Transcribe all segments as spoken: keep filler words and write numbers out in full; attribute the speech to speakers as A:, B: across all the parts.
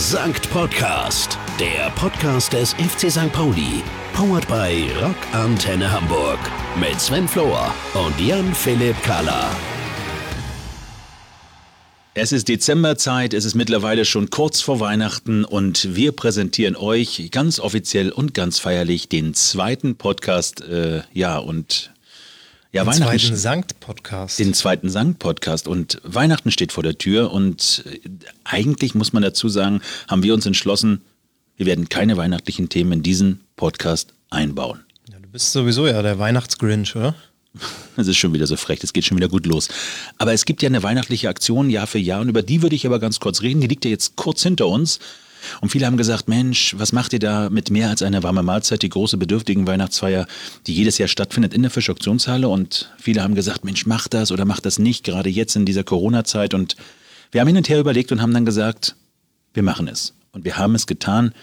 A: Sankt Podcast, der Podcast des F C Sankt Pauli. Powered by Rock Antenne Hamburg. Mit Sven Flohr und Jan-Philipp Kahler.
B: Es ist Dezemberzeit, es ist mittlerweile schon kurz vor Weihnachten und wir präsentieren euch ganz offiziell und ganz feierlich den zweiten Podcast, äh, ja und ja,
C: den
B: Weihnachten.
C: zweiten Sankt-Podcast.
B: Den zweiten Sankt-Podcast und Weihnachten steht vor der Tür und eigentlich muss man dazu sagen, haben wir uns entschlossen, wir werden keine weihnachtlichen Themen in diesen Podcast einbauen.
C: Ja, du bist sowieso ja der Weihnachtsgrinch, oder?
B: Das ist schon wieder so frech, das geht schon wieder gut los. Aber es gibt ja eine weihnachtliche Aktion Jahr für Jahr und über die würde ich aber ganz kurz reden. Die liegt ja jetzt kurz hinter uns. Und viele haben gesagt, Mensch, was macht ihr da mit mehr als einer warme Mahlzeit, die große bedürftigen Weihnachtsfeier, die jedes Jahr stattfindet in der Fisch-Auktionshalle? Und viele haben gesagt, Mensch, mach das oder mach das nicht, gerade jetzt in dieser Corona-Zeit. Und wir haben hin und her überlegt und haben dann gesagt, wir machen es. Und wir haben es getan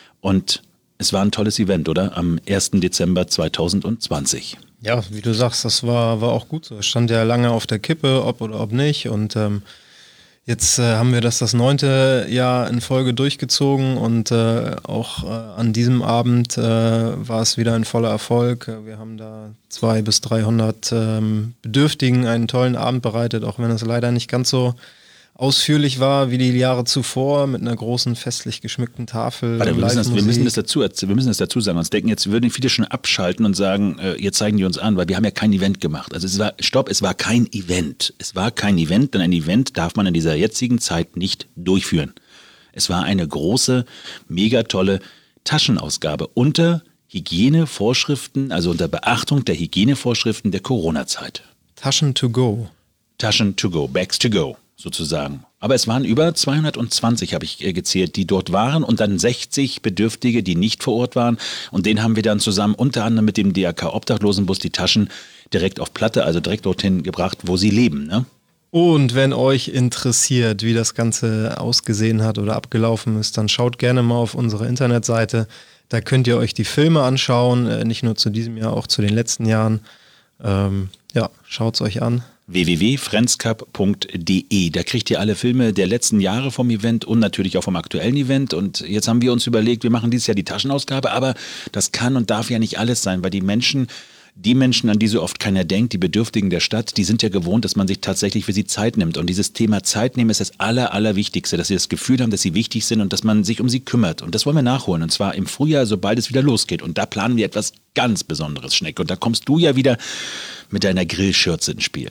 B: und es war ein tolles Event, oder? Am ersten Dezember zweitausendzwanzig.
C: Ja, wie du sagst, das war, war auch gut so. Es stand ja lange auf der Kippe, ob oder ob nicht. Und ähm, jetzt äh, haben wir das das neunte Jahr in Folge durchgezogen und äh, auch äh, an diesem Abend äh, war es wieder ein voller Erfolg. Wir haben da zweihundert bis dreihundert ähm, Bedürftigen einen tollen Abend bereitet, auch wenn es leider nicht ganz so ausführlich war wie die Jahre zuvor mit einer großen festlich geschmückten Tafel.
B: Warte, wir, müssen das, wir, müssen das dazu, wir müssen das dazu sagen. Sonst denken jetzt, würden viele schon abschalten und sagen, äh, jetzt zeigen die uns an, weil wir haben ja kein Event gemacht. Also es war, stopp, es war kein Event. Es war kein Event, denn ein Event darf man in dieser jetzigen Zeit nicht durchführen. Es war eine große, mega tolle Taschenausgabe unter Hygienevorschriften, also unter Beachtung der Hygienevorschriften der Corona-Zeit.
C: Taschen to go.
B: Taschen to go, bags to go. Sozusagen. Aber es waren über zweihundertzwanzig, habe ich gezählt, die dort waren und dann sechzig Bedürftige, die nicht vor Ort waren. Und denen haben wir dann zusammen unter anderem mit dem D R K Obdachlosenbus die Taschen direkt auf Platte, also direkt dorthin gebracht, wo sie leben. Ne?
C: Und wenn euch interessiert, wie das Ganze ausgesehen hat oder abgelaufen ist, dann schaut gerne mal auf unsere Internetseite. Da könnt ihr euch die Filme anschauen, nicht nur zu diesem Jahr, auch zu den letzten Jahren. Ähm, ja, schaut's euch an.
B: w w w punkt friendscup punkt d e. Da kriegt ihr alle Filme der letzten Jahre vom Event und natürlich auch vom aktuellen Event. Und jetzt haben wir uns überlegt, wir machen dieses Jahr die Taschenausgabe, aber das kann und darf ja nicht alles sein, weil die Menschen, die Menschen, an die so oft keiner denkt, die Bedürftigen der Stadt, die sind ja gewohnt, dass man sich tatsächlich für sie Zeit nimmt. Und dieses Thema Zeit nehmen ist das Aller, Allerwichtigste, dass sie das Gefühl haben, dass sie wichtig sind und dass man sich um sie kümmert. Und das wollen wir nachholen. Und zwar im Frühjahr, sobald es wieder losgeht. Und da planen wir etwas ganz Besonderes, Schneck. Und da kommst du ja wieder mit deiner Grillschürze ins Spiel.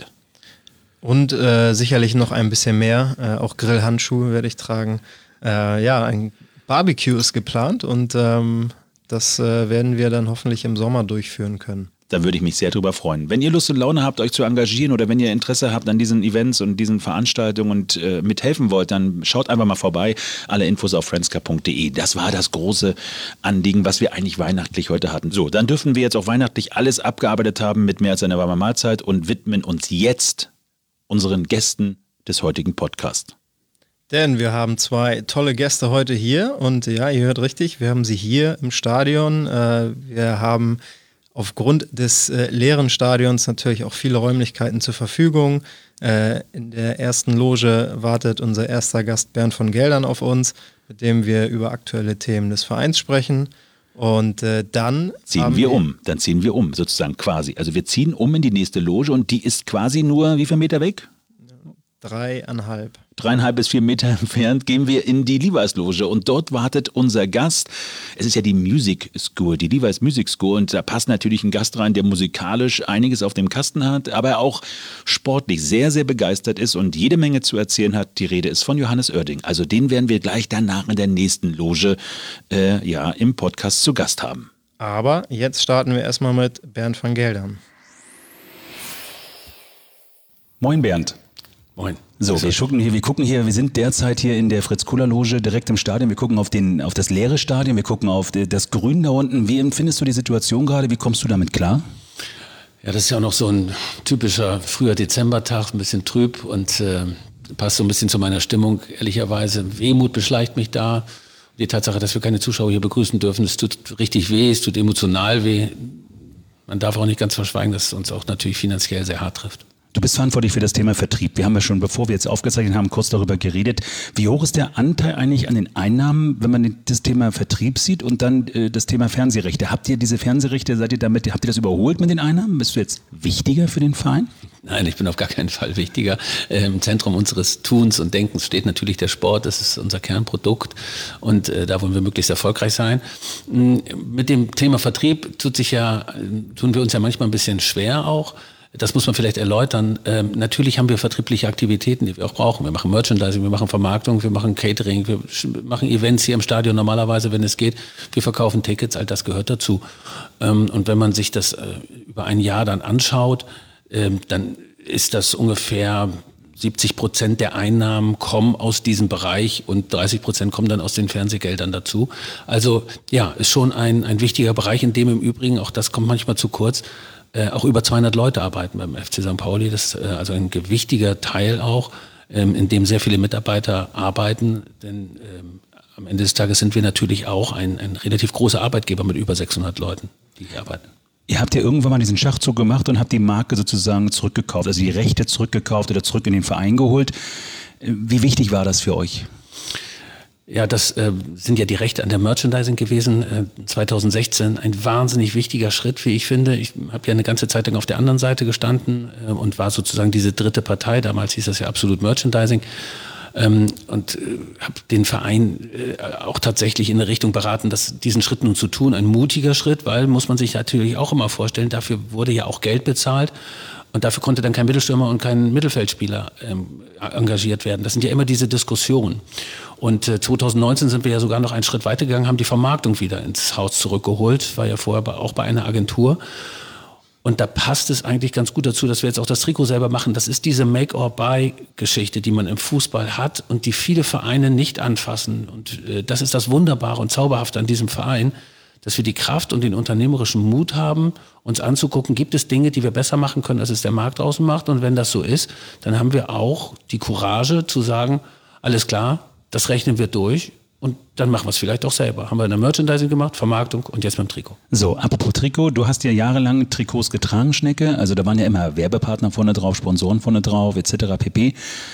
C: Und äh, sicherlich noch ein bisschen mehr, äh, auch Grillhandschuhe werde ich tragen. Äh, ja, ein Barbecue ist geplant und ähm, das äh, werden wir dann hoffentlich im Sommer durchführen können.
B: Da würde ich mich sehr drüber freuen. Wenn ihr Lust und Laune habt, euch zu engagieren oder wenn ihr Interesse habt an diesen Events und diesen Veranstaltungen und äh, mithelfen wollt, dann schaut einfach mal vorbei. Alle Infos auf friendscup punkt d e. Das war das große Anliegen, was wir eigentlich weihnachtlich heute hatten. So, dann dürfen wir jetzt auch weihnachtlich alles abgearbeitet haben mit mehr als einer warmen Mahlzeit und widmen uns jetzt unseren Gästen des heutigen Podcasts.
C: Denn wir haben zwei tolle Gäste heute hier und ja, ihr hört richtig, wir haben sie hier im Stadion. Äh, wir haben aufgrund des äh, leeren Stadions natürlich auch viele Räumlichkeiten zur Verfügung. Äh, in der ersten Loge wartet unser erster Gast Bernd von Geldern auf uns, mit dem wir über aktuelle Themen des Vereins sprechen. Und äh, dann
B: ziehen wir um, dann ziehen wir um, sozusagen quasi. Also wir ziehen um in die nächste Loge und die ist quasi nur, wie viele Meter weg?
C: Dreieinhalb.
B: Dreieinhalb bis vier Meter entfernt gehen wir in die Levi's-Loge und dort wartet unser Gast. Es ist ja die Music School, die Levi's Music School und da passt natürlich ein Gast rein, der musikalisch einiges auf dem Kasten hat, aber auch sportlich sehr, sehr begeistert ist und jede Menge zu erzählen hat. Die Rede ist von Johannes Oerding. Also den werden wir gleich danach in der nächsten Loge äh, ja, im Podcast zu Gast haben.
C: Aber jetzt starten wir erstmal mit Bernd von Geldern.
D: Moin Bernd.
B: Moin.
D: So, wir gucken hier, wir gucken hier, wir sind derzeit hier in der Fritz-Kohler-Loge direkt im Stadion. Wir gucken auf den, auf das leere Stadion, wir gucken auf das Grün da unten. Wie empfindest du die Situation gerade? Wie kommst du damit klar?
E: Ja, das ist ja auch noch so ein typischer früher Dezembertag, ein bisschen trüb und äh, passt so ein bisschen zu meiner Stimmung, ehrlicherweise. Wehmut beschleicht mich da. Die Tatsache, dass wir keine Zuschauer hier begrüßen dürfen, es tut richtig weh, es tut emotional weh. Man darf auch nicht ganz verschweigen, dass es uns auch natürlich finanziell sehr hart trifft.
D: Du bist verantwortlich für das Thema Vertrieb. Wir haben ja schon, bevor wir jetzt aufgezeichnet haben, kurz darüber geredet. Wie hoch ist der Anteil eigentlich an den Einnahmen, wenn man das Thema Vertrieb sieht und dann äh, das Thema Fernsehrechte? Habt ihr diese Fernsehrechte, seid ihr damit, habt ihr das überholt mit den Einnahmen? Bist du jetzt wichtiger für den Verein?
E: Nein, ich bin auf gar keinen Fall wichtiger. Äh, Im Zentrum unseres Tuns und Denkens steht natürlich der Sport. Das ist unser Kernprodukt und äh, da wollen wir möglichst erfolgreich sein. M- mit dem Thema Vertrieb tut sich ja, tun wir uns ja manchmal ein bisschen schwer auch. Das muss man vielleicht erläutern. Ähm, natürlich haben wir vertriebliche Aktivitäten, die wir auch brauchen. Wir machen Merchandising, wir machen Vermarktung, wir machen Catering, wir machen Events hier im Stadion normalerweise, wenn es geht. Wir verkaufen Tickets, all das gehört dazu. Ähm, und wenn man sich das äh, über ein Jahr dann anschaut, ähm, dann ist das ungefähr siebzig Prozent der Einnahmen kommen aus diesem Bereich und dreißig Prozent kommen dann aus den Fernsehgeldern dazu. Also ja, ist schon ein, ein wichtiger Bereich, in dem im Übrigen, auch das kommt manchmal zu kurz, Äh, auch über zweihundert Leute arbeiten beim F C Sankt Pauli. Das ist äh, also ein gewichtiger Teil auch, ähm, in dem sehr viele Mitarbeiter arbeiten. Denn ähm, am Ende des Tages sind wir natürlich auch ein, ein relativ großer Arbeitgeber mit über sechshundert Leuten, die hier arbeiten.
D: Ihr habt ja irgendwann mal diesen Schachzug gemacht und habt die Marke sozusagen zurückgekauft, also die Rechte zurückgekauft oder zurück in den Verein geholt. Wie wichtig war das für euch?
E: Ja, das äh, sind ja die Rechte an der Merchandising gewesen, äh, zwanzig sechzehn ein wahnsinnig wichtiger Schritt, wie ich finde. Ich habe ja eine ganze Zeit lang auf der anderen Seite gestanden äh, und war sozusagen diese dritte Partei, damals hieß das ja Absolut Merchandising, ähm, und äh, habe den Verein äh, auch tatsächlich in eine Richtung beraten, dass diesen Schritt nun zu tun, ein mutiger Schritt, weil, muss man sich natürlich auch immer vorstellen, dafür wurde ja auch Geld bezahlt. Und dafür konnte dann kein Mittelstürmer und kein Mittelfeldspieler ähm, engagiert werden. Das sind ja immer diese Diskussionen. Und äh, zwanzig neunzehn sind wir ja sogar noch einen Schritt weiter gegangen, haben die Vermarktung wieder ins Haus zurückgeholt. War ja vorher auch bei einer Agentur. Und da passt es eigentlich ganz gut dazu, dass wir jetzt auch das Trikot selber machen. Das ist diese Make-or-Buy-Geschichte, die man im Fußball hat und die viele Vereine nicht anfassen. Und äh, das ist das Wunderbare und Zauberhafte an diesem Verein, dass wir die Kraft und den unternehmerischen Mut haben, uns anzugucken, gibt es Dinge, die wir besser machen können, als es der Markt draußen macht. Und wenn das so ist, dann haben wir auch die Courage zu sagen, alles klar, das rechnen wir durch und dann machen wir es vielleicht auch selber. Haben wir in der Merchandising gemacht, Vermarktung und jetzt beim Trikot.
D: So, apropos Trikot, du hast ja jahrelang Trikots getragen, Schnecke. Also da waren ja immer Werbepartner vorne drauf, Sponsoren vorne drauf, et cetera pp.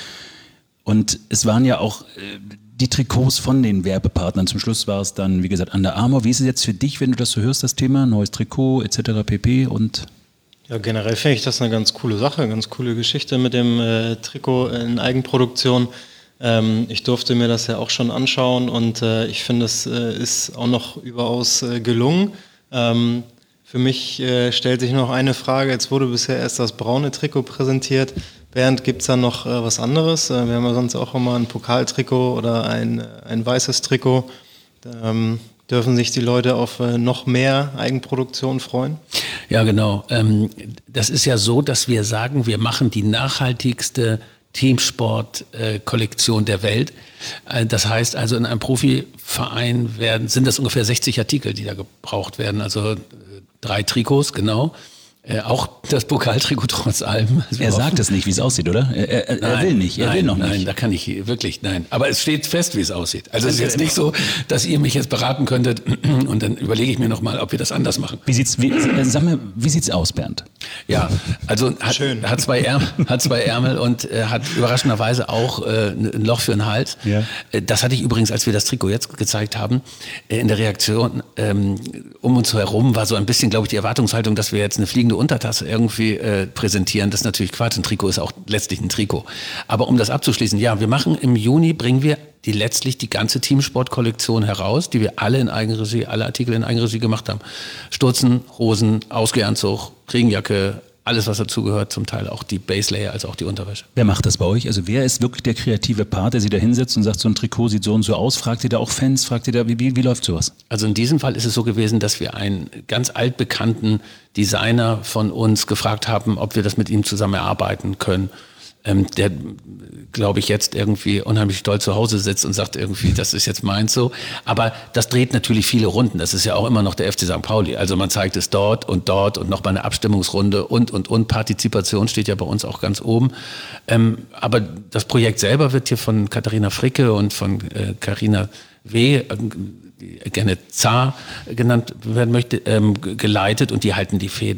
D: Und es waren ja auch äh, die Trikots von den Werbepartnern. Zum Schluss war es dann, wie gesagt, Under Armour. Wie ist es jetzt für dich, wenn du das so hörst, das Thema? Neues Trikot, et cetera pp. Und
C: ja, generell finde ich das eine ganz coole Sache, ganz coole Geschichte mit dem äh, Trikot in Eigenproduktion. Ähm, ich durfte mir das ja auch schon anschauen und äh, ich finde, es äh, ist auch noch überaus äh, gelungen. Ähm, für mich äh, stellt sich noch eine Frage. Jetzt wurde bisher erst das braune Trikot präsentiert. Bernd, gibt es da noch äh, was anderes? Äh, wir haben ja sonst auch immer ein Pokaltrikot oder ein, ein weißes Trikot. Ähm, dürfen sich die Leute auf äh, noch mehr Eigenproduktion freuen?
E: Ja, genau. Ähm, das ist ja so, dass wir sagen, wir machen die nachhaltigste Teamsport-Kollektion äh, der Welt. Äh, das heißt also, in einem Profiverein werden, sind das ungefähr sechzig Artikel, die da gebraucht werden. Also äh, drei Trikots, genau. Äh, auch das Pokaltrikot trotz allem.
D: Also er sagt es nicht, wie es aussieht, oder? Er, er,
E: nein,
D: er will nicht, er
E: nein,
D: will noch
E: nein,
D: nicht.
E: Nein, da kann ich wirklich, nein. Aber es steht fest, wie es aussieht. Also es ist jetzt nicht so, dass ihr mich jetzt beraten könntet und dann überlege ich mir nochmal, ob wir das anders machen.
D: Wie sieht's, wie, sag mal, wie sieht's aus, Bernd?
E: Ja, also hat, hat, zwei, Ärmel, hat zwei Ärmel und äh, hat überraschenderweise auch äh, ein Loch für den Hals. Ja. Äh, das hatte ich übrigens, als wir das Trikot jetzt gezeigt haben, äh, in der Reaktion ähm, um uns herum war so ein bisschen, glaube ich, die Erwartungshaltung, dass wir jetzt eine fliegende Untertasse irgendwie äh, präsentieren. Das ist natürlich Quatsch. Ein Trikot ist auch letztlich ein Trikot. Aber um das abzuschließen, ja, wir machen im Juni, bringen wir die letztlich die ganze Teamsport-Kollektion heraus, die wir alle in Eigenregie, alle Artikel in Eigenregie gemacht haben. Stutzen, Hosen, Ausgehandzug, Regenjacke, alles, was dazugehört, zum Teil auch die Baselayer, also auch die Unterwäsche.
D: Wer macht das bei euch? Also wer ist wirklich der kreative Part, der sich da hinsetzt und sagt, so ein Trikot sieht so und so aus? Fragt ihr da auch Fans? Fragt ihr da, wie, wie, wie läuft sowas?
E: Also in diesem Fall ist es so gewesen, dass wir einen ganz altbekannten Designer von uns gefragt haben, ob wir das mit ihm zusammen erarbeiten können. Ähm, der, glaube ich, jetzt irgendwie unheimlich stolz zu Hause sitzt und sagt irgendwie, das ist jetzt meins so. Aber das dreht natürlich viele Runden. Das ist ja auch immer noch der F C Sankt Pauli. Also man zeigt es dort und dort und noch mal eine Abstimmungsrunde und, und, und. Partizipation steht ja bei uns auch ganz oben. Ähm, aber das Projekt selber wird hier von Katharina Fricke und von äh, Carina W., äh, die gerne Zar genannt werden möchte, ähm, geleitet und die halten die Fäden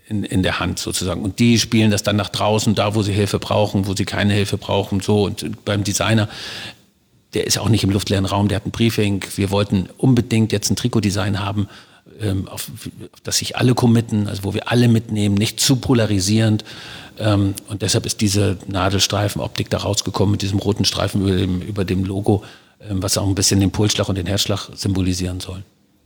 E: in, in der Hand sozusagen. Und die spielen das dann nach draußen, da wo sie Hilfe brauchen, wo sie keine Hilfe brauchen. So. Und beim Designer, der ist auch nicht im luftleeren Raum, der hat ein Briefing. Wir wollten unbedingt jetzt ein Trikotdesign haben, ähm, auf, auf das sich alle committen, also wo wir alle mitnehmen, nicht zu polarisierend. Ähm, und deshalb ist diese Nadelstreifenoptik da rausgekommen mit diesem roten Streifen über dem, über dem Logo, ähm, was auch ein bisschen den Pulsschlag und den Herzschlag symbolisieren soll.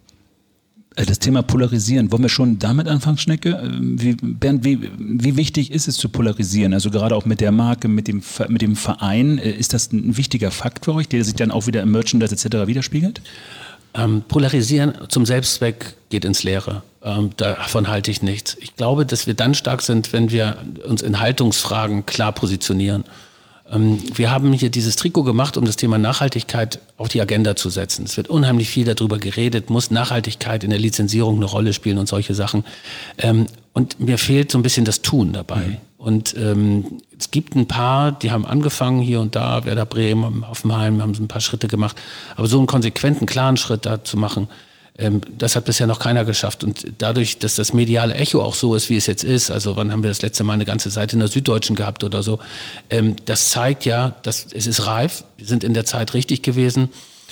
D: Das Thema Polarisieren, wollen wir schon damit anfangen, Schnecke? Wie, Bernd, wie, wie wichtig ist es zu polarisieren? Also gerade auch mit der Marke, mit dem, mit dem Verein, ist das ein wichtiger Fakt für euch, der sich dann auch wieder im Merchandise et cetera widerspiegelt?
E: Ähm, polarisieren zum Selbstzweck geht ins Leere. Ähm, davon halte ich nichts. Ich glaube, dass wir dann stark sind, wenn wir uns in Haltungsfragen klar positionieren. Wir haben hier dieses Trikot gemacht, um das Thema Nachhaltigkeit auf die Agenda zu setzen. Es wird unheimlich viel darüber geredet, muss Nachhaltigkeit in der Lizenzierung eine Rolle spielen und solche Sachen. Und mir fehlt so ein bisschen das Tun dabei. Mhm. Und ähm, es gibt ein paar, die haben angefangen hier und da, Werder Bremen, Hoffenheim, haben so ein paar Schritte gemacht. Aber so einen konsequenten, klaren Schritt da zu machen, das hat bisher noch keiner geschafft. Und dadurch, dass das mediale Echo auch so ist, wie es jetzt ist, also wann haben wir das letzte Mal eine ganze Seite in der Süddeutschen gehabt oder so, das zeigt ja, dass es ist reif, wir sind in der Zeit richtig gewesen.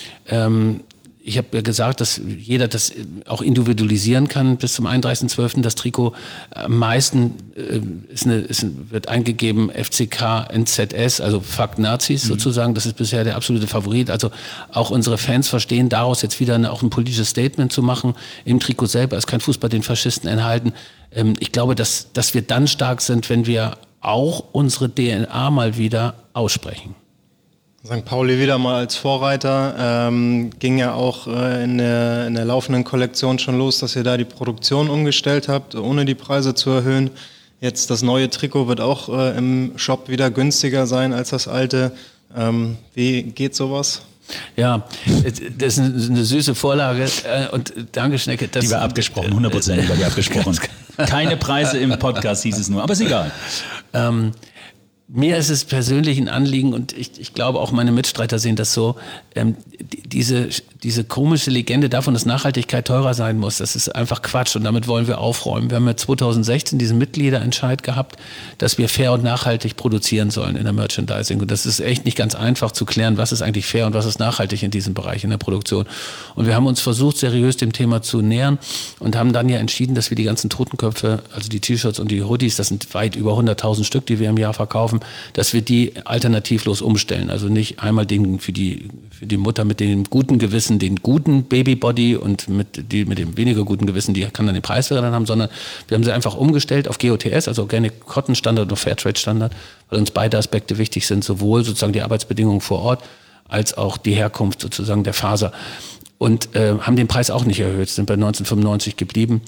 E: Ich habe ja gesagt, dass jeder das auch individualisieren kann bis zum einunddreißigsten zwölften Das Trikot am meisten äh, ist eine, ist, wird eingegeben F C K N Z S, also Fuck Nazis mhm. sozusagen. Das ist bisher der absolute Favorit. Also auch unsere Fans verstehen daraus jetzt wieder eine, auch ein politisches Statement zu machen. Im Trikot selber ist kein Fußball den Faschisten enthalten. Ähm, ich glaube, dass, dass wir dann stark sind, wenn wir auch unsere D N A mal wieder aussprechen.
C: Sankt Pauli wieder mal als Vorreiter, ähm, ging ja auch äh, in, der, in der laufenden Kollektion schon los, dass ihr da die Produktion umgestellt habt, ohne die Preise zu erhöhen. Jetzt das neue Trikot wird auch äh, im Shop wieder günstiger sein als das alte. Ähm, wie geht sowas?
E: Ja, das ist eine süße Vorlage und danke Schnecke.
D: Das die war abgesprochen, hundert Prozent über die abgesprochen. Keine Preise im Podcast hieß es nur, aber ist egal.
E: Ähm, Mir ist es persönlich ein Anliegen und ich, ich glaube auch meine Mitstreiter sehen das so, ähm, die, diese, diese komische Legende davon, dass Nachhaltigkeit teurer sein muss, das ist einfach Quatsch und damit wollen wir aufräumen. Wir haben ja zweitausendsechzehn diesen Mitgliederentscheid gehabt, dass wir fair und nachhaltig produzieren sollen in der Merchandising und das ist echt nicht ganz einfach zu klären, was ist eigentlich fair und was ist nachhaltig in diesem Bereich in der Produktion. Und wir haben uns versucht, seriös dem Thema zu nähern und haben dann ja entschieden, dass wir die ganzen Totenköpfe, also die T-Shirts und die Hoodies, das sind weit über hunderttausend Stück, die wir im Jahr verkaufen, dass wir die alternativlos umstellen. Also nicht einmal den für die, für die Mutter mit dem guten Gewissen, den guten Babybody und mit, die, mit dem weniger guten Gewissen, die kann dann den Preis dann haben, sondern wir haben sie einfach umgestellt auf G O T S, also Organic Cotton Standard und Fairtrade Standard, weil uns beide Aspekte wichtig sind, sowohl sozusagen die Arbeitsbedingungen vor Ort als auch die Herkunft sozusagen der Faser. Und äh, haben den Preis auch nicht erhöht, sind bei neunzehnhundertfünfundneunzig geblieben,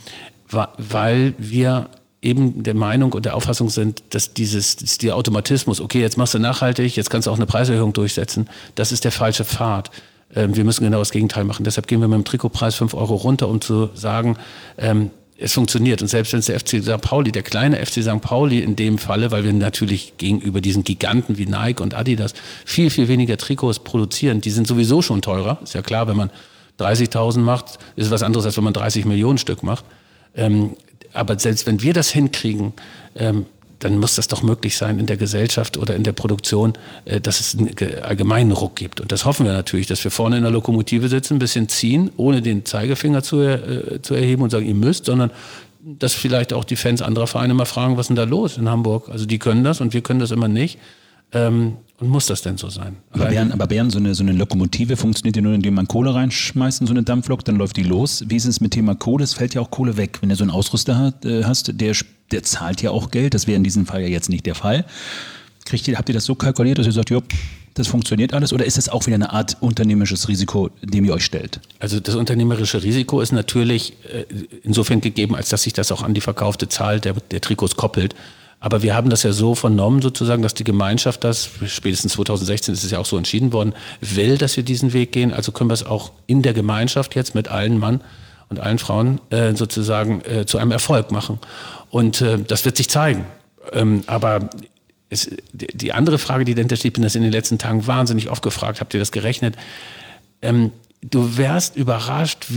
E: weil wir eben der Meinung und der Auffassung sind, dass dieses, dass der Automatismus, okay, jetzt machst du nachhaltig, jetzt kannst du auch eine Preiserhöhung durchsetzen, das ist der falsche Pfad. Ähm, wir müssen genau das Gegenteil machen. Deshalb gehen wir mit dem Trikotpreis fünf Euro runter, um zu sagen, ähm, es funktioniert. Und selbst wenn es der F C Sankt Pauli, der kleine F C Sankt Pauli in dem Falle, weil wir natürlich gegenüber diesen Giganten wie Nike und Adidas viel, viel weniger Trikots produzieren, die sind sowieso schon teurer. Ist ja klar, wenn man dreißigtausend macht, ist es was anderes, als wenn man dreißig Millionen Stück macht. Ähm, Aber selbst wenn wir das hinkriegen, ähm, dann muss das doch möglich sein in der Gesellschaft oder in der Produktion, äh, dass es einen allgemeinen Ruck gibt. Und das hoffen wir natürlich, dass wir vorne in der Lokomotive sitzen, ein bisschen ziehen, ohne den Zeigefinger zu, äh, zu erheben und sagen, ihr müsst, sondern dass vielleicht auch die Fans anderer Vereine mal fragen, was ist denn da los in Hamburg? Also die können das und wir können das immer nicht. Ähm, und muss das denn so sein?
D: Aber Bern, aber Bern, so eine, so eine Lokomotive funktioniert ja nur, indem man Kohle reinschmeißt in so eine Dampflok, dann läuft die los. Wie ist es mit Thema Kohle? Es fällt ja auch Kohle weg. Wenn du so einen Ausrüster hat, äh, hast, der, der zahlt ja auch Geld. Das wäre in diesem Fall ja jetzt nicht der Fall. Kriegt ihr, habt ihr das so kalkuliert, dass ihr sagt, jo, das funktioniert alles? Oder ist das auch wieder eine Art unternehmerisches Risiko, dem ihr euch stellt?
E: Also das unternehmerische Risiko ist natürlich äh, insofern gegeben, als dass sich das auch an die verkaufte Zahl der, der Trikots koppelt. Aber wir haben das ja so vernommen sozusagen, dass die Gemeinschaft das, spätestens zweitausendsechzehn ist es ja auch so entschieden worden, will, dass wir diesen Weg gehen. Also können wir es auch in der Gemeinschaft jetzt mit allen Mann und allen Frauen äh, sozusagen äh, zu einem Erfolg machen. Und äh, das wird sich zeigen. Ähm, aber es, die andere Frage, die dahinter steht, ich bin das in den letzten Tagen wahnsinnig oft gefragt, habt ihr das gerechnet? Ähm, du wärst überrascht, wie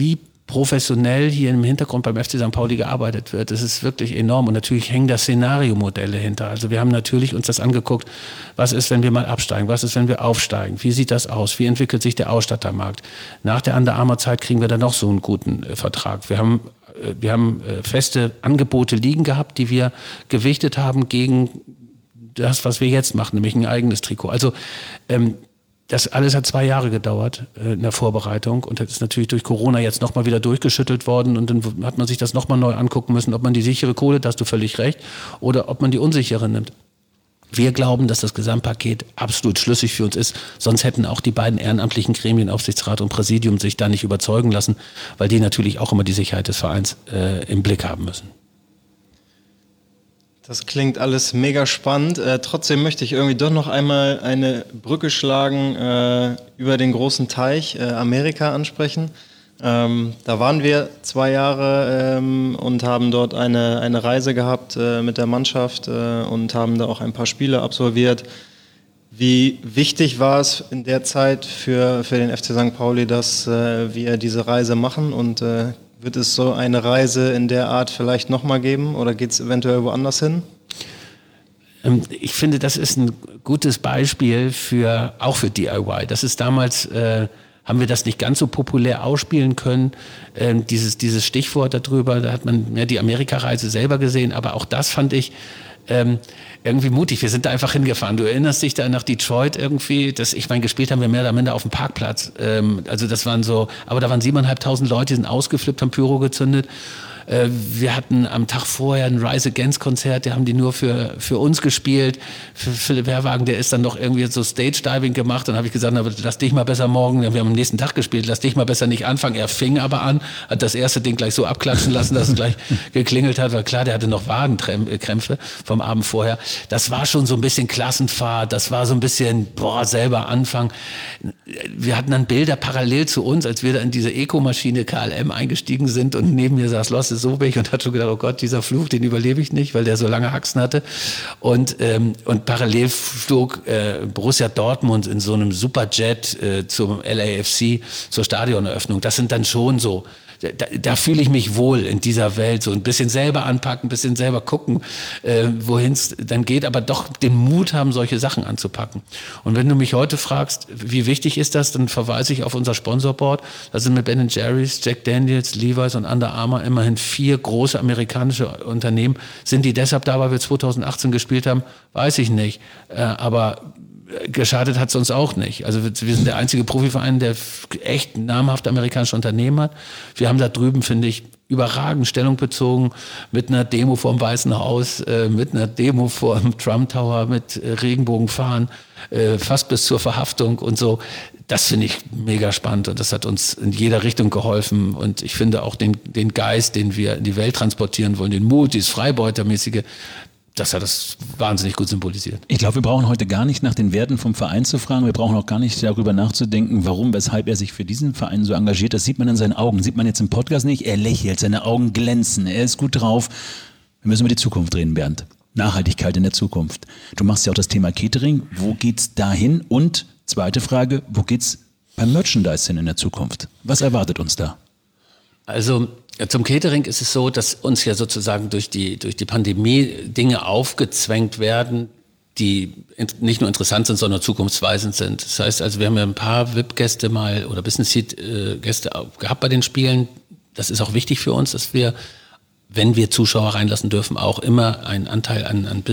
E: professionell hier im Hintergrund beim F C Sankt Pauli gearbeitet wird. Das ist wirklich enorm. Und natürlich hängen da Szenariomodelle hinter. Also wir haben natürlich uns das angeguckt, was ist, wenn wir mal absteigen, was ist, wenn wir aufsteigen, wie sieht das aus, wie entwickelt sich der Ausstattermarkt. Nach der Under Armour Zeit kriegen wir dann noch so einen guten äh, Vertrag. Wir haben, äh, wir haben äh, feste Angebote liegen gehabt, die wir gewichtet haben gegen das, was wir jetzt machen, nämlich ein eigenes Trikot. Also ähm, das alles hat zwei Jahre gedauert äh, in der Vorbereitung und das ist natürlich durch Corona jetzt nochmal wieder durchgeschüttelt worden und dann hat man sich das nochmal neu angucken müssen, ob man die sichere Kohle, da hast du völlig recht, oder ob man die unsichere nimmt. Wir glauben, dass das Gesamtpaket absolut schlüssig für uns ist, sonst hätten auch die beiden ehrenamtlichen Gremien, Aufsichtsrat und Präsidium, sich da nicht überzeugen lassen, weil die natürlich auch immer die Sicherheit des Vereins äh, im Blick haben müssen.
C: Das klingt alles mega spannend. Äh, trotzdem möchte ich irgendwie doch noch einmal eine Brücke schlagen, äh, über den großen Teich äh, Amerika ansprechen. Ähm, da waren wir zwei Jahre ähm, und haben dort eine, eine Reise gehabt äh, mit der Mannschaft äh, und haben da auch ein paar Spiele absolviert. Wie wichtig war es in der Zeit für, für den F C Sankt Pauli, dass äh, wir diese Reise machen und äh, wird es so eine Reise in der Art vielleicht nochmal geben oder geht es eventuell woanders hin?
E: Ich finde, das ist ein gutes Beispiel für auch für D I Y. Das ist damals, äh, haben wir das nicht ganz so populär ausspielen können. Ähm, dieses, dieses Stichwort darüber, da hat man ja die Amerika-Reise selber gesehen, aber auch das fand ich ähm, irgendwie mutig. Wir sind da einfach hingefahren. Du erinnerst dich da nach Detroit irgendwie, dass ich meine, gespielt haben wir mehr oder minder auf dem Parkplatz. Ähm, also das waren so, aber da waren siebeneinhalbtausend Leute, die sind ausgeflippt, haben Pyro gezündet. Äh, wir hatten am Tag vorher ein Rise Against Konzert, der haben die nur für, für uns gespielt. Für Philipp Herrwagen, der ist dann noch irgendwie so Stage Diving gemacht. Dann habe ich gesagt, na, lass dich mal besser morgen, wir haben am nächsten Tag gespielt, lass dich mal besser nicht anfangen. Er fing aber an, hat das erste Ding gleich so abklatschen lassen, dass es gleich geklingelt hat, weil klar, der hatte noch Wadenkrämpfe vom Abend vorher. Das war schon so ein bisschen Klassenfahrt, das war so ein bisschen, boah, selber anfangen. Wir hatten dann Bilder parallel zu uns, als wir da in diese Eco-Maschine K L M eingestiegen sind und neben mir saß Losse Sobich und hat schon gedacht, oh Gott, dieser Flug, den überlebe ich nicht, weil der so lange Haxen hatte. Und, ähm, und parallel flog äh, Borussia Dortmund in so einem Superjet äh, zum L A F C, zur Stadioneröffnung. Das sind dann schon so, da, da fühle ich mich wohl in dieser Welt, so ein bisschen selber anpacken, ein bisschen selber gucken, äh, wohin es dann geht, aber doch den Mut haben, solche Sachen anzupacken. Und wenn du mich heute fragst, wie wichtig ist das, dann verweise ich auf unser Sponsorboard. Da sind mit Ben and Jerry's, Jack Daniels, Levi's und Under Armour immerhin vier große amerikanische Unternehmen. Sind die deshalb da, weil wir zweitausendachtzehn gespielt haben? Weiß ich nicht. Äh, aber geschadet hat es uns auch nicht. Also wir, wir sind der einzige Profiverein, der echt namhafte amerikanische Unternehmen hat. Wir haben da drüben, finde ich, überragend Stellung bezogen mit einer Demo vor dem Weißen Haus, äh, mit einer Demo vor dem Trump Tower, mit äh, Regenbogenfahren, äh, fast bis zur Verhaftung und so. Das finde ich mega spannend und das hat uns in jeder Richtung geholfen und ich finde auch den, den Geist, den wir in die Welt transportieren wollen, den Mut, dieses Freibeutermäßige, das hat das wahnsinnig gut symbolisiert.
D: Ich glaube, wir brauchen heute gar nicht nach den Werten vom Verein zu fragen. Wir brauchen auch gar nicht darüber nachzudenken, warum, weshalb er sich für diesen Verein so engagiert. Das sieht man in seinen Augen. Sieht man jetzt im Podcast nicht. Er lächelt, seine Augen glänzen. Er ist gut drauf. Wir müssen über die Zukunft reden, Bernd. Nachhaltigkeit in der Zukunft. Du machst ja auch das Thema Catering. Wo geht's dahin? Und zweite Frage, wo geht's beim Merchandise hin in der Zukunft? Was erwartet uns da?
E: Also zum Catering ist es so, dass uns ja sozusagen durch die, durch die Pandemie Dinge aufgezwängt werden, die nicht nur interessant sind, sondern zukunftsweisend sind. Das heißt also, wir haben ja ein paar V I P-Gäste mal oder Business-Seat-Gäste gehabt bei den Spielen. Das ist auch wichtig für uns, dass wir, wenn wir Zuschauer reinlassen dürfen, auch immer einen Anteil an, an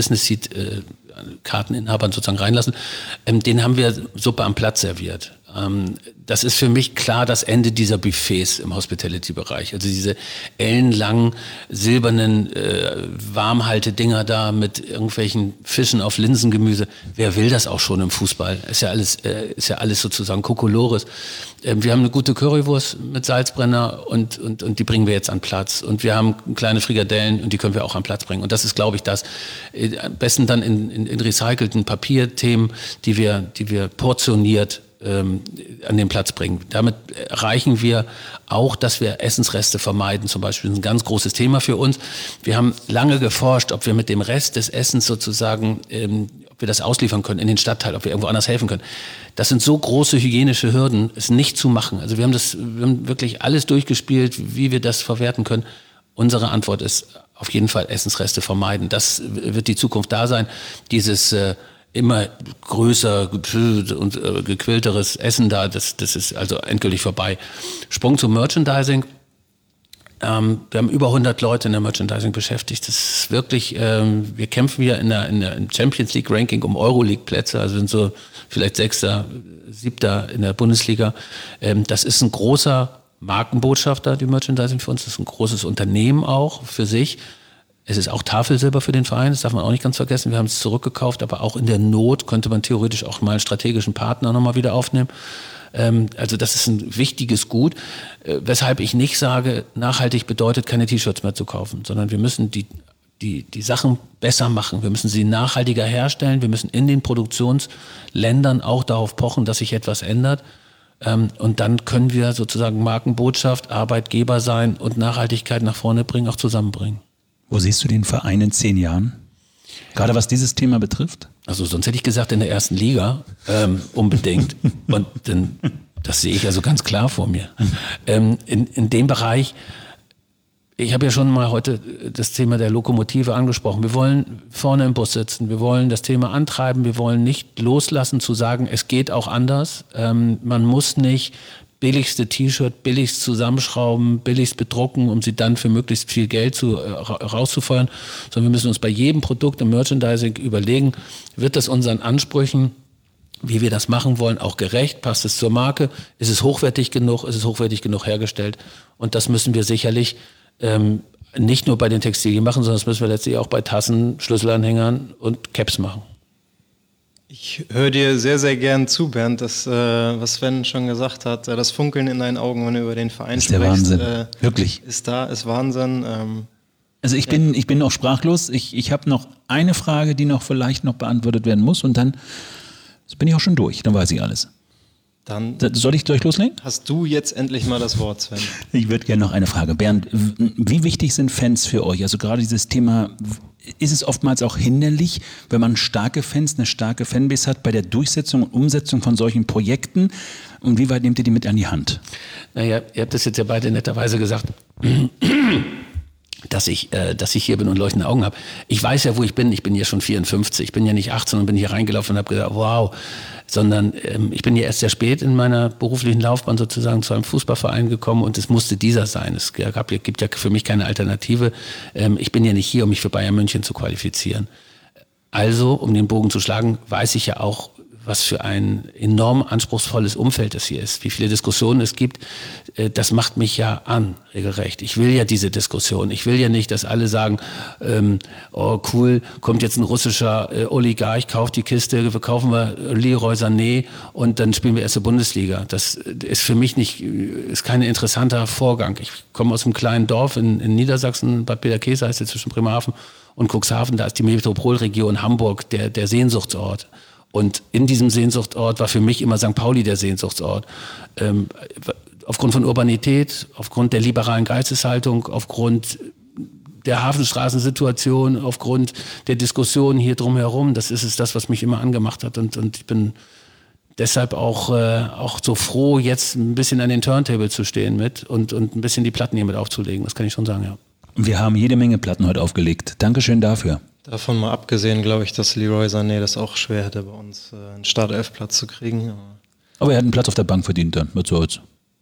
E: Business-Seat-Karteninhabern sozusagen reinlassen. Den haben wir Suppe am Platz serviert. Das ist für mich klar das Ende dieser Buffets im Hospitality-Bereich. Also diese ellenlangen, silbernen äh, Warmhalte-Dinger da mit irgendwelchen Fischen auf Linsengemüse. Wer will das auch schon im Fußball? Ist ja alles, äh, ist ja alles sozusagen Kokolores. Ähm, wir haben eine gute Currywurst mit Salzbrenner und, und, und die bringen wir jetzt an Platz. Und wir haben kleine Frikadellen und die können wir auch an Platz bringen. Und das ist, glaube ich, das. Äh, am besten dann in, in, in recycelten Papierthemen, die wir, die wir portioniert an den Platz bringen. Damit erreichen wir auch, dass wir Essensreste vermeiden. Zum Beispiel das ist ein ganz großes Thema für uns. Wir haben lange geforscht, ob wir mit dem Rest des Essens sozusagen, ähm, ob wir das ausliefern können in den Stadtteil, ob wir irgendwo anders helfen können. Das sind so große hygienische Hürden, es nicht zu machen. Also wir haben das, wir haben wirklich alles durchgespielt, wie wir das verwerten können. Unsere Antwort ist auf jeden Fall Essensreste vermeiden. Das wird die Zukunft da sein. Dieses äh, immer größer und äh, gequälteres Essen da, das, das ist also endgültig vorbei. Sprung zum Merchandising. Ähm, wir haben über hundert Leute in der Merchandising beschäftigt. Das ist wirklich, ähm, wir kämpfen hier in der, in der Champions League Ranking um Euroleague-Plätze, also sind so vielleicht Sechster, Siebter in der Bundesliga. Ähm, das ist ein großer Markenbotschafter, die Merchandising für uns. Das ist ein großes Unternehmen auch für sich. Es ist auch Tafelsilber für den Verein, das darf man auch nicht ganz vergessen. Wir haben es zurückgekauft, aber auch in der Not könnte man theoretisch auch mal einen strategischen Partner nochmal wieder aufnehmen. Ähm, also das ist ein wichtiges Gut, äh, weshalb ich nicht sage, nachhaltig bedeutet, keine T-Shirts mehr zu kaufen, sondern wir müssen die, die, die Sachen besser machen. Wir müssen sie nachhaltiger herstellen. Wir müssen in den Produktionsländern auch darauf pochen, dass sich etwas ändert. Ähm, und dann können wir sozusagen Markenbotschaft, Arbeitgeber sein und Nachhaltigkeit nach vorne bringen, auch zusammenbringen.
D: Wo siehst du den Verein in zehn Jahren? Gerade was dieses Thema betrifft?
E: Also sonst hätte ich gesagt in der ersten Liga ähm, unbedingt. Und dann, das sehe ich also ganz klar vor mir. Ähm, in, in dem Bereich, ich habe ja schon mal heute das Thema der Lokomotive angesprochen. Wir wollen vorne im Bus sitzen, wir wollen das Thema antreiben, wir wollen nicht loslassen zu sagen, es geht auch anders. Ähm, man muss nicht billigste T-Shirt, billigst zusammenschrauben, billigst bedrucken, um sie dann für möglichst viel Geld zu, äh, rauszufeuern, sondern wir müssen uns bei jedem Produkt im Merchandising überlegen, wird das unseren Ansprüchen, wie wir das machen wollen, auch gerecht, passt es zur Marke, ist es hochwertig genug, ist es hochwertig genug hergestellt, und das müssen wir sicherlich ähm, nicht nur bei den Textilien machen, sondern das müssen wir letztlich auch bei Tassen, Schlüsselanhängern und Caps machen.
C: Ich höre dir sehr, sehr gern zu, Bernd, das, äh, was Sven schon gesagt hat, äh, das Funkeln in deinen Augen, wenn du über den Verein
D: ist
C: sprichst.
D: Der Wahnsinn,
C: äh,
D: wirklich.
C: Ist da, ist Wahnsinn. Ähm,
D: also ich bin, ich bin noch sprachlos. Ich, ich habe noch eine Frage, die noch vielleicht noch beantwortet werden muss, und dann bin ich auch schon durch, dann weiß ich alles.
C: Dann
D: Soll ich gleich loslegen?
C: hast du jetzt endlich mal das Wort, Sven.
D: Ich würde gerne noch eine Frage. Bernd, wie wichtig sind Fans für euch? Also gerade dieses Thema, ist es oftmals auch hinderlich, wenn man starke Fans, eine starke Fanbase hat, bei der Durchsetzung und Umsetzung von solchen Projekten? Und wie weit nehmt ihr die mit an die Hand?
E: Naja, ihr habt das jetzt ja beide netterweise gesagt, dass ich, äh, dass ich hier bin und leuchtende Augen habe. Ich weiß ja, wo ich bin. Ich bin ja schon vierundfünfzig. Ich bin ja nicht achtzehn und bin hier reingelaufen und habe gesagt, wow. Sondern ähm, ich bin ja erst sehr spät in meiner beruflichen Laufbahn sozusagen zu einem Fußballverein gekommen, und es musste dieser sein. Es gab, gibt ja für mich keine Alternative. Ähm, ich bin ja nicht hier, um mich für Bayern München zu qualifizieren. Also, um den Bogen zu schlagen, weiß ich ja auch, was für ein enorm anspruchsvolles Umfeld es hier ist, wie viele Diskussionen es gibt. Das macht mich ja an, regelrecht. Ich will ja diese Diskussion. Ich will ja nicht, dass alle sagen, ähm, oh cool, kommt jetzt ein russischer äh, Oligarch, kauft die Kiste, wir kaufen wir Leroy Sané und dann spielen wir erste Bundesliga. Das ist für mich nicht, ist kein interessanter Vorgang. Ich komme aus einem kleinen Dorf in, in Niedersachsen, Bad Peterkese heißt es, zwischen Bremerhaven und Cuxhaven. Da ist die Metropolregion Hamburg der, der Sehnsuchtsort. Und in diesem Sehnsuchtsort war für mich immer Sankt Pauli der Sehnsuchtsort. Ähm, aufgrund von Urbanität, aufgrund der liberalen Geisteshaltung, aufgrund der Hafenstraßensituation, aufgrund der Diskussion hier drumherum. Das ist es, das, was mich immer angemacht hat. Und, und ich bin deshalb auch, äh, auch so froh, jetzt ein bisschen an den Turntable zu stehen mit und, und ein bisschen die Platten hier mit aufzulegen. Das kann ich schon sagen, ja.
D: Wir haben jede Menge Platten heute aufgelegt. Dankeschön dafür.
C: Davon mal abgesehen, glaube ich, dass Leroy Sané das auch schwer hätte, bei uns äh, einen Startelf-Platz zu kriegen. Aber,
D: aber er hat einen Platz auf der Bank verdient dann, mit so.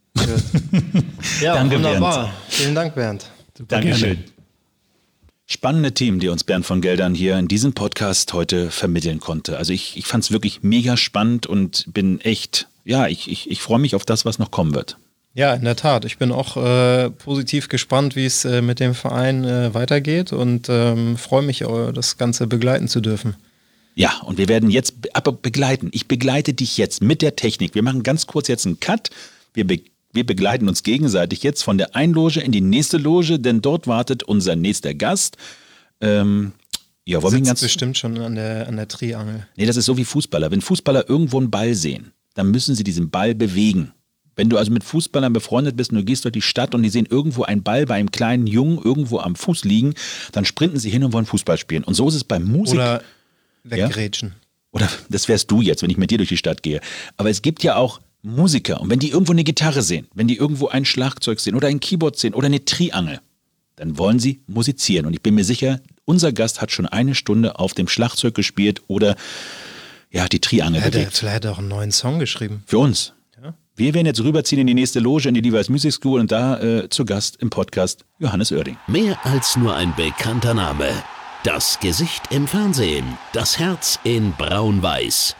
C: Ja,
D: Danke,
C: wunderbar.
D: Bernd.
C: Vielen Dank, Bernd.
D: Dankeschön.
B: Spannende Themen, die uns Bernd von Geldern hier in diesem Podcast heute vermitteln konnte. Also ich, ich fand es wirklich mega spannend und bin echt, ja, ich, ich, ich freue mich auf das, was noch kommen wird.
C: Ja, in der Tat. Ich bin auch äh, positiv gespannt, wie es äh, mit dem Verein äh, weitergeht, und ähm, freue mich, äh, das Ganze begleiten zu dürfen.
B: Ja, und wir werden jetzt aber begleiten. Ich begleite dich jetzt mit der Technik. Wir machen ganz kurz jetzt einen Cut. Wir, be- wir begleiten uns gegenseitig jetzt von der einen Loge in die nächste Loge, denn dort wartet unser nächster Gast. Ähm, ja, wollen wir
C: Sitzt
B: ganz
C: bestimmt schon an der, an der Triangel.
B: Nee, das ist so wie Fußballer. Wenn Fußballer irgendwo einen Ball sehen, dann müssen sie diesen Ball bewegen. Wenn du also mit Fußballern befreundet bist und du gehst durch die Stadt und die sehen irgendwo einen Ball bei einem kleinen Jungen irgendwo am Fuß liegen, dann sprinten sie hin und wollen Fußball spielen. Und so ist es beim Musik.
C: Oder weggrätschen.
B: oder das wärst du jetzt, wenn ich mit dir durch die Stadt gehe, aber es gibt ja auch Musiker und wenn die irgendwo eine Gitarre sehen, wenn die irgendwo ein Schlagzeug sehen oder ein Keyboard sehen oder eine Triangel, dann wollen sie musizieren und ich bin mir sicher, unser Gast hat schon eine Stunde auf dem Schlagzeug gespielt oder ja, die Triangel
C: Hätte,
B: bewegt.
C: vielleicht hat er auch einen neuen Song geschrieben.
B: Für uns.
C: Ja.
B: Wir werden jetzt rüberziehen in die nächste Loge, in die Levi's Music School und da äh, zu Gast im Podcast Johannes Oerding.
A: Mehr als nur ein bekannter Name. Das Gesicht im Fernsehen, das Herz in Braun-Weiß.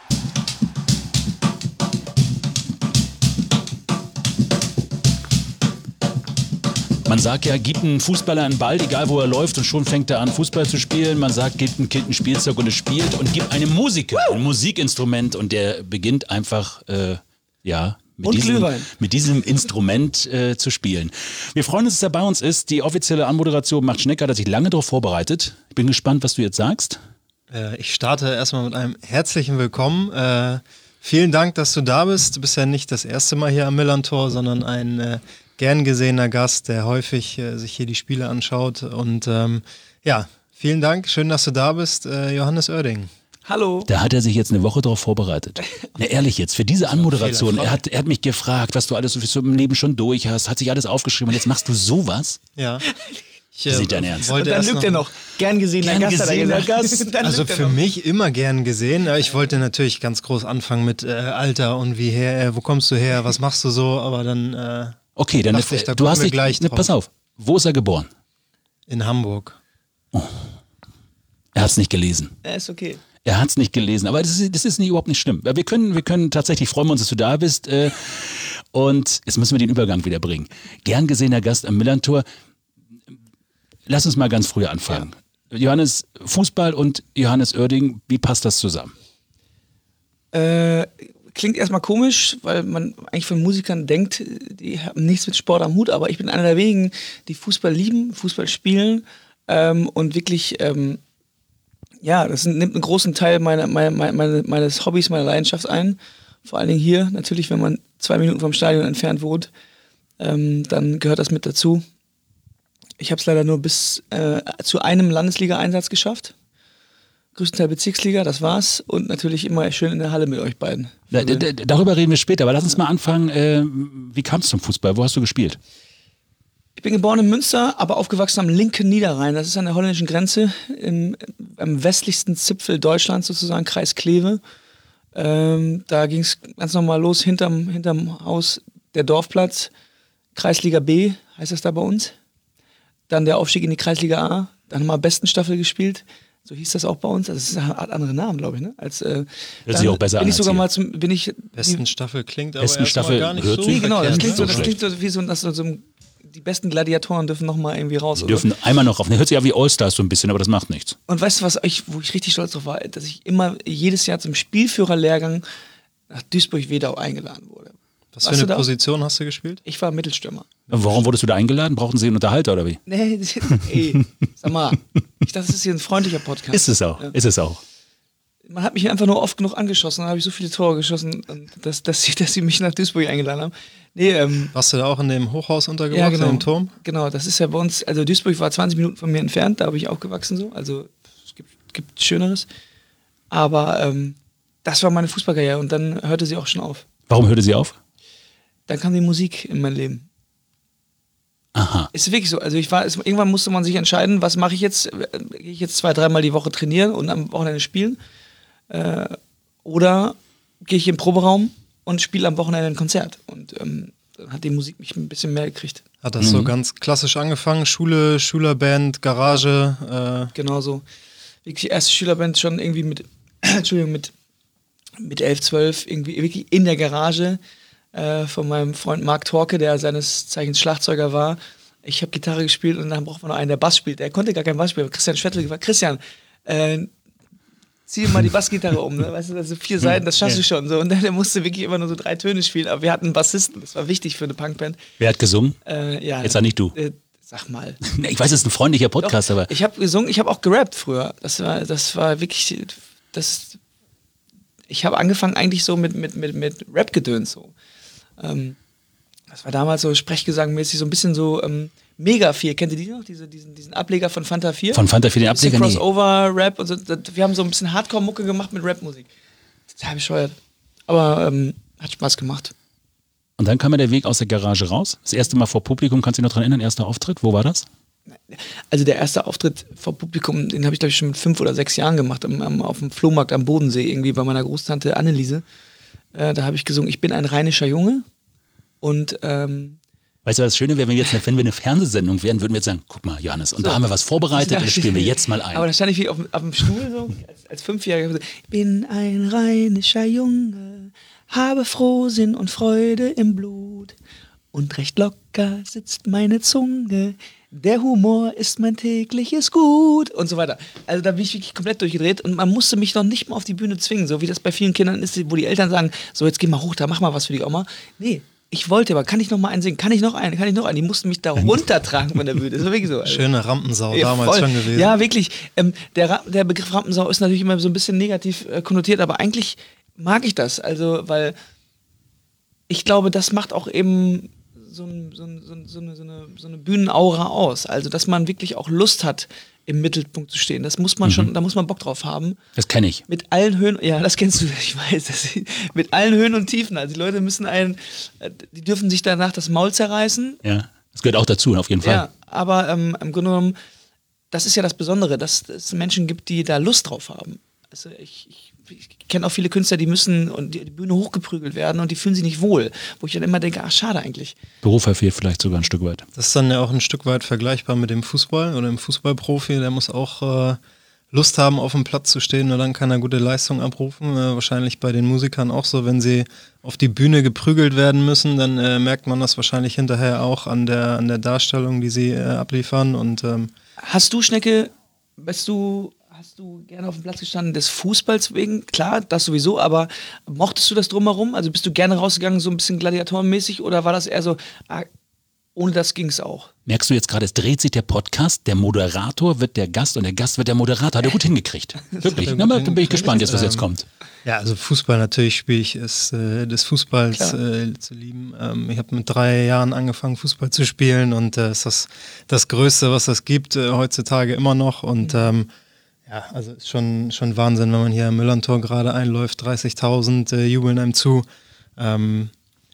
D: Man sagt ja, gib einem Fußballer einen Ball, egal wo er läuft, und schon fängt er an, Fußball zu spielen. Man sagt, gib einem Kind ein Spielzeug und es spielt. Und gib einem Musiker ein Musikinstrument und der beginnt einfach, äh, ja, mit
F: Und
D: diesem,
F: Glühwein.
D: mit diesem Instrument äh, zu spielen. Wir freuen uns, dass er bei uns ist. Die offizielle Anmoderation macht Schnecker, hat sich lange darauf vorbereitet. Ich bin gespannt, was du jetzt sagst.
C: Äh, ich starte erstmal mit einem herzlichen Willkommen. Äh, vielen Dank, dass du da bist. Du bist ja nicht das erste Mal hier am Millerntor, sondern ein äh, gern gesehener Gast, der häufig äh, sich hier die Spiele anschaut. Und ähm, ja, vielen Dank. Schön, dass du da bist, äh, Johannes Oerding.
F: Hallo.
D: Da hat er sich jetzt eine Woche darauf vorbereitet. Na ehrlich jetzt, für diese Anmoderation, er hat, er hat mich gefragt, was du alles so im Leben schon durch hast, hat sich alles aufgeschrieben und jetzt machst du sowas?
C: Ja. Ich,
D: Das ist nicht dein Ernst.
C: wollte
F: Und dann
C: erst
F: lügt er noch. Gern gesehener
D: Gern
F: Gast, hat er
D: gesehener
F: gesagt.
D: Gast.
F: Dann
C: Also
F: lügt er
C: für
F: noch.
C: mich immer gern gesehen. Ja, Ich wollte natürlich ganz groß anfangen mit äh, Alter und wie her, äh, wo kommst du her, was machst du so, aber dann äh,
D: Okay, dann
C: dachte ich, da
D: du
C: kommen
D: hast
C: wir
D: dich,
C: gleich
D: ne,
C: drauf.
D: pass auf, wo ist er geboren?
C: in Hamburg.
D: Er hat es nicht gelesen.
F: Ja, ist okay.
D: Er hat es nicht gelesen, aber das ist, das ist nicht, überhaupt nicht schlimm. Wir können, wir können tatsächlich, freuen wir uns, dass du da bist. Äh, und jetzt müssen wir den Übergang wieder bringen. Gern gesehener Gast am Millerntor. Lass uns mal ganz früh anfangen. Johannes, Fußball und Johannes Oerding, wie passt das zusammen?
F: Äh, klingt erstmal komisch, weil man eigentlich von Musikern denkt, die haben nichts mit Sport am Hut, aber ich bin einer der wenigen, die Fußball lieben, Fußball spielen ähm, und wirklich, ähm, ja, das nimmt einen großen Teil meiner, meiner, meine, meines Hobbys, meiner Leidenschaft ein. Vor allen Dingen hier, natürlich, wenn man zwei Minuten vom Stadion entfernt wohnt, ähm, dann gehört das mit dazu. Ich habe es leider nur bis äh, zu einem Landesliga-Einsatz geschafft. Größtenteils Bezirksliga, das war's. Und natürlich immer schön in der Halle mit euch beiden.
D: Da, da, da, darüber reden wir später, aber lass uns mal anfangen. Äh, wie kam es zum Fußball? Wo hast du gespielt?
F: Ich bin geboren in Münster, aber aufgewachsen am linken Niederrhein. Das ist an der holländischen Grenze, im, am westlichsten Zipfel Deutschlands sozusagen, Kreis Kleve. Ähm, da ging es ganz normal los, hinterm, hinterm Haus der Dorfplatz. Kreisliga B heißt das da bei uns. Dann der Aufstieg in die Kreisliga A. Dann haben wir Bestenstaffel gespielt. So hieß das auch bei uns. Also das hat andere Namen, glaube ich. Ne? Als, äh,
D: Hört sich auch besser
F: bin
D: an
F: ich sogar
D: als
F: mal zum, bin ich
C: Besten Staffel klingt aber
D: Besten
C: erstmal
D: Staffel
C: gar nicht
D: hört
C: so
D: sich-
F: Nee, genau, das
C: verkehrt.
F: klingt so, das
D: so
F: klingt so wie so, dass so, so die besten Gladiatoren dürfen noch mal irgendwie raus.
D: Die
F: oder?
D: dürfen einmal noch auf. Ne, hört sich ja wie Allstars so ein bisschen, aber das macht nichts.
F: Und weißt du, was ich, wo ich richtig stolz drauf war, dass ich immer jedes Jahr zum Spielführerlehrgang nach Duisburg-Wedau eingeladen wurde.
C: Was für
F: Warst
C: eine
F: du da?
C: Position hast du gespielt?
F: Ich war Mittelstürmer.
D: Warum wurdest du da eingeladen? Brauchten sie einen Unterhalter oder wie?
F: Nee, das, ey, sag mal, ich dachte, das ist hier ein freundlicher Podcast.
D: Ist es auch,
F: Ja.
D: ist es auch.
F: Man hat mich einfach nur oft genug angeschossen, dann habe ich so viele Tore geschossen, dass, dass, sie, dass sie mich nach Duisburg eingeladen haben. Nee, ähm,
C: Warst du da auch in dem Hochhaus untergebracht,
F: ja, genau.
C: in dem Turm?
F: Genau, das ist ja bei uns, also Duisburg war zwanzig Minuten von mir entfernt, da habe ich aufgewachsen so, also es gibt, gibt Schöneres. Aber ähm, das war meine Fußballkarriere und dann hörte sie auch schon auf.
D: Warum hörte sie auf?
F: Dann kam die Musik in mein Leben.
D: Aha.
F: Ist wirklich so. Also ich war, es, irgendwann musste man sich entscheiden, was mache ich jetzt? Gehe ich jetzt zwei, dreimal die Woche trainieren und am Wochenende spielen? Äh, oder gehe ich im Proberaum und spiele am Wochenende ein Konzert? Und ähm, dann hat die Musik mich ein bisschen mehr gekriegt.
C: Hat das so ganz klassisch angefangen? Schule, Schülerband, Garage? Äh,
F: Genau so. Wirklich erste Schülerband schon irgendwie mit, Entschuldigung, mit, mit elf, zwölf, irgendwie wirklich in der Garage äh, von meinem Freund Marc Torke, der seines Zeichens Schlagzeuger war. Ich habe Gitarre gespielt und dann braucht man noch einen, der Bass spielt. Der konnte gar keinen Bass spielen. Christian Schwettel gefragt, Christian, äh, zieh mal die Bassgitarre um, ne? Weißt du, also vier Seiten, das schaffst du schon. So. Und dann, der musste wirklich immer nur so drei Töne spielen, aber wir hatten einen Bassisten, das war wichtig für eine Punkband.
D: Wer hat gesungen?
F: Äh, ja,
D: Jetzt sag nicht du.
F: Äh, sag mal.
D: Nee, ich weiß, es ist ein freundlicher Podcast,
F: Doch,
D: aber
F: ich habe gesungen, ich habe auch gerappt früher. Das war, das war wirklich, das. Ich habe angefangen eigentlich so mit mit mit mit Rap-Gedöns so. Ähm, das war damals so sprechgesangmäßig, so ein bisschen so ähm, Mega vier, kennt ihr die noch? Diese, diesen, diesen Ableger von Fanta vier?
D: Von Fanta vier, den Ableger, nee.
F: Crossover-Rap und so. Wir haben so ein bisschen Hardcore-Mucke gemacht mit Rap-Musik. Total bescheuert. Aber ähm, hat Spaß gemacht.
D: Und dann kam ja der Weg aus der Garage raus. Das erste Mal vor Publikum, kannst du dich noch dran erinnern, erster Auftritt, wo war das?
F: Also der erste Auftritt vor Publikum, den habe ich glaube ich schon mit fünf oder sechs Jahren gemacht, am, am, auf dem Flohmarkt am Bodensee, irgendwie bei meiner Großtante Anneliese. Äh, da habe ich gesungen, ich bin ein rheinischer Junge. Und ähm,
D: weißt du, was das Schöne wäre, wenn wir jetzt, wenn wir eine Fernsehsendung wären, würden wir jetzt sagen, guck mal, Johannes, und so, da haben wir was vorbereitet und das spielen wir jetzt mal ein.
F: Aber da stand ich wie auf, auf dem Stuhl so, als, als Fünfjähriger, so, ich bin ein rheinischer Junge, habe Frohsinn und Freude im Blut und recht locker sitzt meine Zunge, der Humor ist mein tägliches Gut und so weiter. Also da bin ich wirklich komplett durchgedreht und man musste mich noch nicht mal auf die Bühne zwingen, so wie das bei vielen Kindern ist, wo die Eltern sagen, so jetzt geh mal hoch, da mach mal was für die Oma. Nee. Ich wollte, aber kann ich noch mal einen singen? Kann ich noch einen? Kann ich noch einen? Die mussten mich da runtertragen von der Bühne. Das war wirklich so. Also,
C: schöne Rampensau
F: ja,
C: damals
F: voll.
C: schon gewesen.
F: Ja, wirklich. Ähm, der, Ra- der Begriff Rampensau ist natürlich immer so ein bisschen negativ äh, konnotiert, aber eigentlich mag ich das. Also, weil ich glaube, das macht auch eben so, ein, so, ein, so, ein, so, eine, so, eine, so eine Bühnenaura aus. Also, dass man wirklich auch Lust hat, im Mittelpunkt zu stehen. Das muss man
D: Mhm.
F: schon, da muss man Bock drauf haben.
D: Das kenne ich.
F: Mit allen Höhen, ja, das kennst du, ich weiß, das, mit allen Höhen und Tiefen. Also die Leute müssen einen, die dürfen sich danach das Maul zerreißen.
D: Ja, das gehört auch dazu, auf jeden Fall.
F: Ja, aber ähm, im Grunde genommen, das ist ja das Besondere, dass es Menschen gibt, die da Lust drauf haben. Also ich, ich, ich kenne auch viele Künstler, die müssen und die, die Bühne hochgeprügelt werden und die fühlen sich nicht wohl. Wo ich dann immer denke, ach schade eigentlich.
D: Beruf verfehlt vielleicht sogar ein Stück weit.
C: Das ist dann ja auch ein Stück weit vergleichbar mit dem Fußball oder dem Fußballprofi. Der muss auch äh, Lust haben, auf dem Platz zu stehen, nur dann kann er gute Leistung abrufen. Äh, wahrscheinlich bei den Musikern auch so, wenn sie auf die Bühne geprügelt werden müssen, dann äh, merkt man das wahrscheinlich hinterher auch an der, an der Darstellung, die sie äh, abliefern. Und ähm,
F: Hast du, Schnecke, bist du, hast du gerne auf dem Platz gestanden des Fußballs wegen? Klar, das sowieso, aber mochtest du das drumherum? Also bist du gerne rausgegangen, so ein bisschen gladiatorenmäßig, oder war das eher so, ah, ohne das ging es auch?
D: Merkst du jetzt gerade, es dreht sich der Podcast, der Moderator wird der Gast und der Gast wird der Moderator. Hat er gut hingekriegt. Wirklich. Na, mal, bin ich gespannt jetzt, was jetzt kommt.
C: ja, also Fußball natürlich spiele ich es äh, des Fußballs äh, zu lieben. Ähm, ich habe mit drei Jahren angefangen, Fußball zu spielen und äh, ist das das Größte, was es gibt äh, heutzutage immer noch. Und ähm, ja, also ist schon, schon Wahnsinn, wenn man hier im Müllerntor gerade einläuft, dreißigtausend äh, jubeln einem zu. Ähm,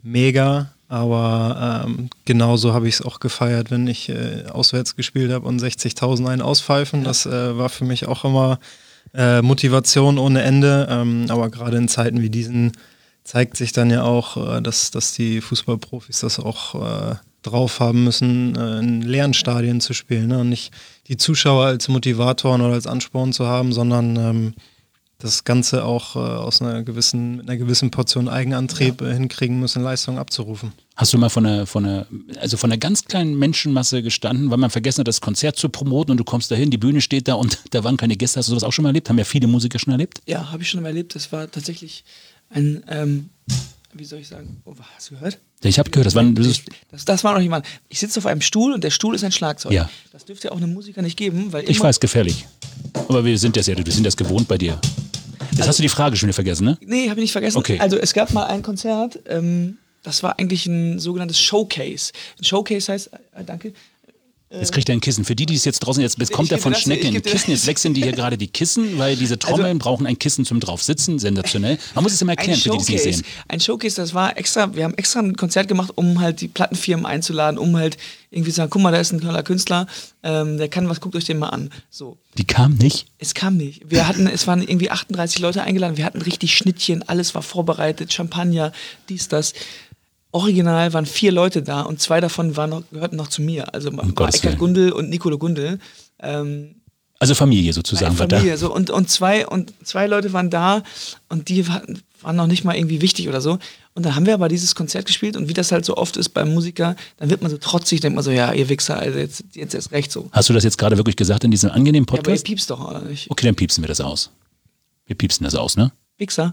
C: mega. Aber ähm, genauso habe ich es auch gefeiert, wenn ich äh, auswärts gespielt habe und sechzigtausend einen auspfeifen. Das äh, war für mich auch immer äh, Motivation ohne Ende. Ähm, aber gerade in Zeiten wie diesen zeigt sich dann ja auch, äh, dass, dass die Fußballprofis das auch äh, drauf haben müssen, äh, in leeren Stadien zu spielen. Ne? Und nicht die Zuschauer als Motivatoren oder als Ansporn zu haben, sondern ähm, das Ganze auch äh, aus einer gewissen, mit einer gewissen Portion Eigenantrieb ja. äh, hinkriegen müssen, Leistungen abzurufen.
D: Hast du mal von einer, von einer, also von einer ganz kleinen Menschenmasse gestanden, weil man vergessen hat, das Konzert zu promoten und du kommst dahin, die Bühne steht da und da waren keine Gäste. Hast du sowas auch schon mal erlebt? Haben ja viele Musiker schon erlebt?
F: Ja, habe ich schon mal erlebt. Das war tatsächlich ein, ähm, wie soll ich sagen, oh, hast du gehört?
D: Ich habe gehört, das war ein, das,
F: das, das war noch jemand. Ich sitze auf einem Stuhl und der Stuhl ist ein Schlagzeug.
D: Ja.
F: Das dürfte ja auch einem Musiker nicht geben, weil
D: ich
F: immer,
D: weiß, gefährlich. Aber wir sind das ja, wir sind das gewohnt bei dir. Jetzt
F: Also-
D: hast du die Frage schon wieder vergessen, ne?
F: Nee, habe ich nicht vergessen.
D: Okay.
F: Also es gab mal ein Konzert, ähm, das war eigentlich ein sogenanntes Showcase. Ein Showcase heißt, äh, danke,
D: Jetzt kriegt er ein Kissen. Für die, die es jetzt draußen, jetzt bekommt
F: Ich
D: er
F: gebe
D: von
F: das-
D: Schnecke
F: ich
D: ein
F: gebe dir
D: Kissen.
F: das-
D: Jetzt wechseln die hier gerade die Kissen, weil diese Trommeln brauchen ein Kissen zum drauf sitzen. Sensationell. Man muss es immer erklären,
F: ein
D: für die, die es nicht
F: Showcase,
D: sehen.
F: ein Showcase, das war extra, wir haben extra ein Konzert gemacht, um halt die Plattenfirmen einzuladen, um halt irgendwie zu sagen, guck mal, da ist ein toller Künstler, ähm, der kann was, guckt euch den mal an. So.
D: Die kam nicht.
F: Es kam nicht. Wir hatten, es waren irgendwie achtunddreißig Leute eingeladen, wir hatten richtig Schnittchen, alles war vorbereitet, Champagner, dies, das. Original waren vier Leute da und zwei davon waren noch, gehörten noch zu mir. Also war
D: Gottes
F: Eckhard
D: Willen.
F: Gundel und Nicolo Gundel. Ähm,
D: Also Familie sozusagen war da.
F: Familie, so, und, und, zwei, und zwei Leute waren da und die waren, waren noch nicht mal irgendwie wichtig oder so. Und dann haben wir aber dieses Konzert gespielt und wie das halt so oft ist beim Musiker, dann wird man so trotzig, denkt man so, ja, ihr Wichser, also jetzt, jetzt erst recht so.
D: Hast du das jetzt gerade wirklich gesagt in diesem angenehmen
F: Ja, aber ihr
D: Podcast?
F: piepst doch, oder nicht?
D: Okay, dann piepsen wir das aus. Wir piepsen das aus, ne?
F: Wichser.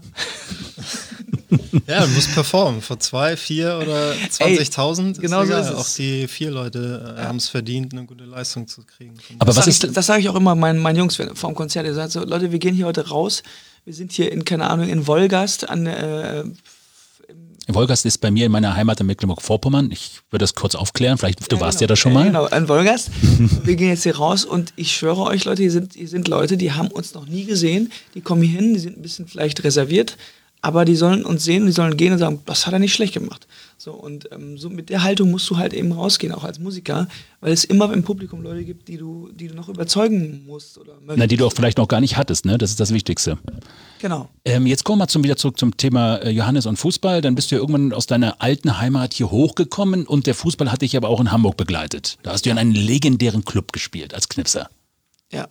C: Ja, du musst performen. Vor zwei, vier oder zwanzigtausend.
F: genau
C: ist
F: so
C: egal.
F: ist es.
C: Auch die vier Leute äh, haben es verdient, eine gute Leistung zu kriegen.
D: Aber
F: Das
D: was
F: sag
D: ist
F: ich, das sage ich auch immer meinen, meinen Jungs wenn- vor dem Konzert. Ihr sagt so, Leute, wir gehen hier heute raus. Wir sind hier in, keine Ahnung, in Wolgast an, äh,
D: Wolgast ist bei mir in meiner Heimat in Mecklenburg-Vorpommern. Ich würde das kurz aufklären. Vielleicht, du
F: ja,
D: warst
F: genau.
D: ja da schon mal.
F: Ja, genau, an Wolgast. Wir gehen jetzt hier raus und ich schwöre euch, Leute, hier sind, hier sind Leute, die haben uns noch nie gesehen. Die kommen hier hin, die sind ein bisschen vielleicht reserviert, aber die sollen uns sehen, die sollen gehen und sagen, das hat er nicht schlecht gemacht. So, und ähm, so mit der Haltung musst du halt eben rausgehen, auch als Musiker, weil es immer im Publikum Leute gibt, die du, die du noch überzeugen musst. Oder möchtest.
D: Na, die du auch vielleicht noch gar nicht hattest, ne? Das ist das Wichtigste.
F: Genau.
D: Ähm, jetzt kommen wir zum, wieder zurück zum Thema äh, Johannes und Fußball. Dann bist du ja irgendwann aus deiner alten Heimat hier hochgekommen und der Fußball hat dich aber auch in Hamburg begleitet. Da hast du ja in einem legendären Club gespielt als Knipser.
F: Ja.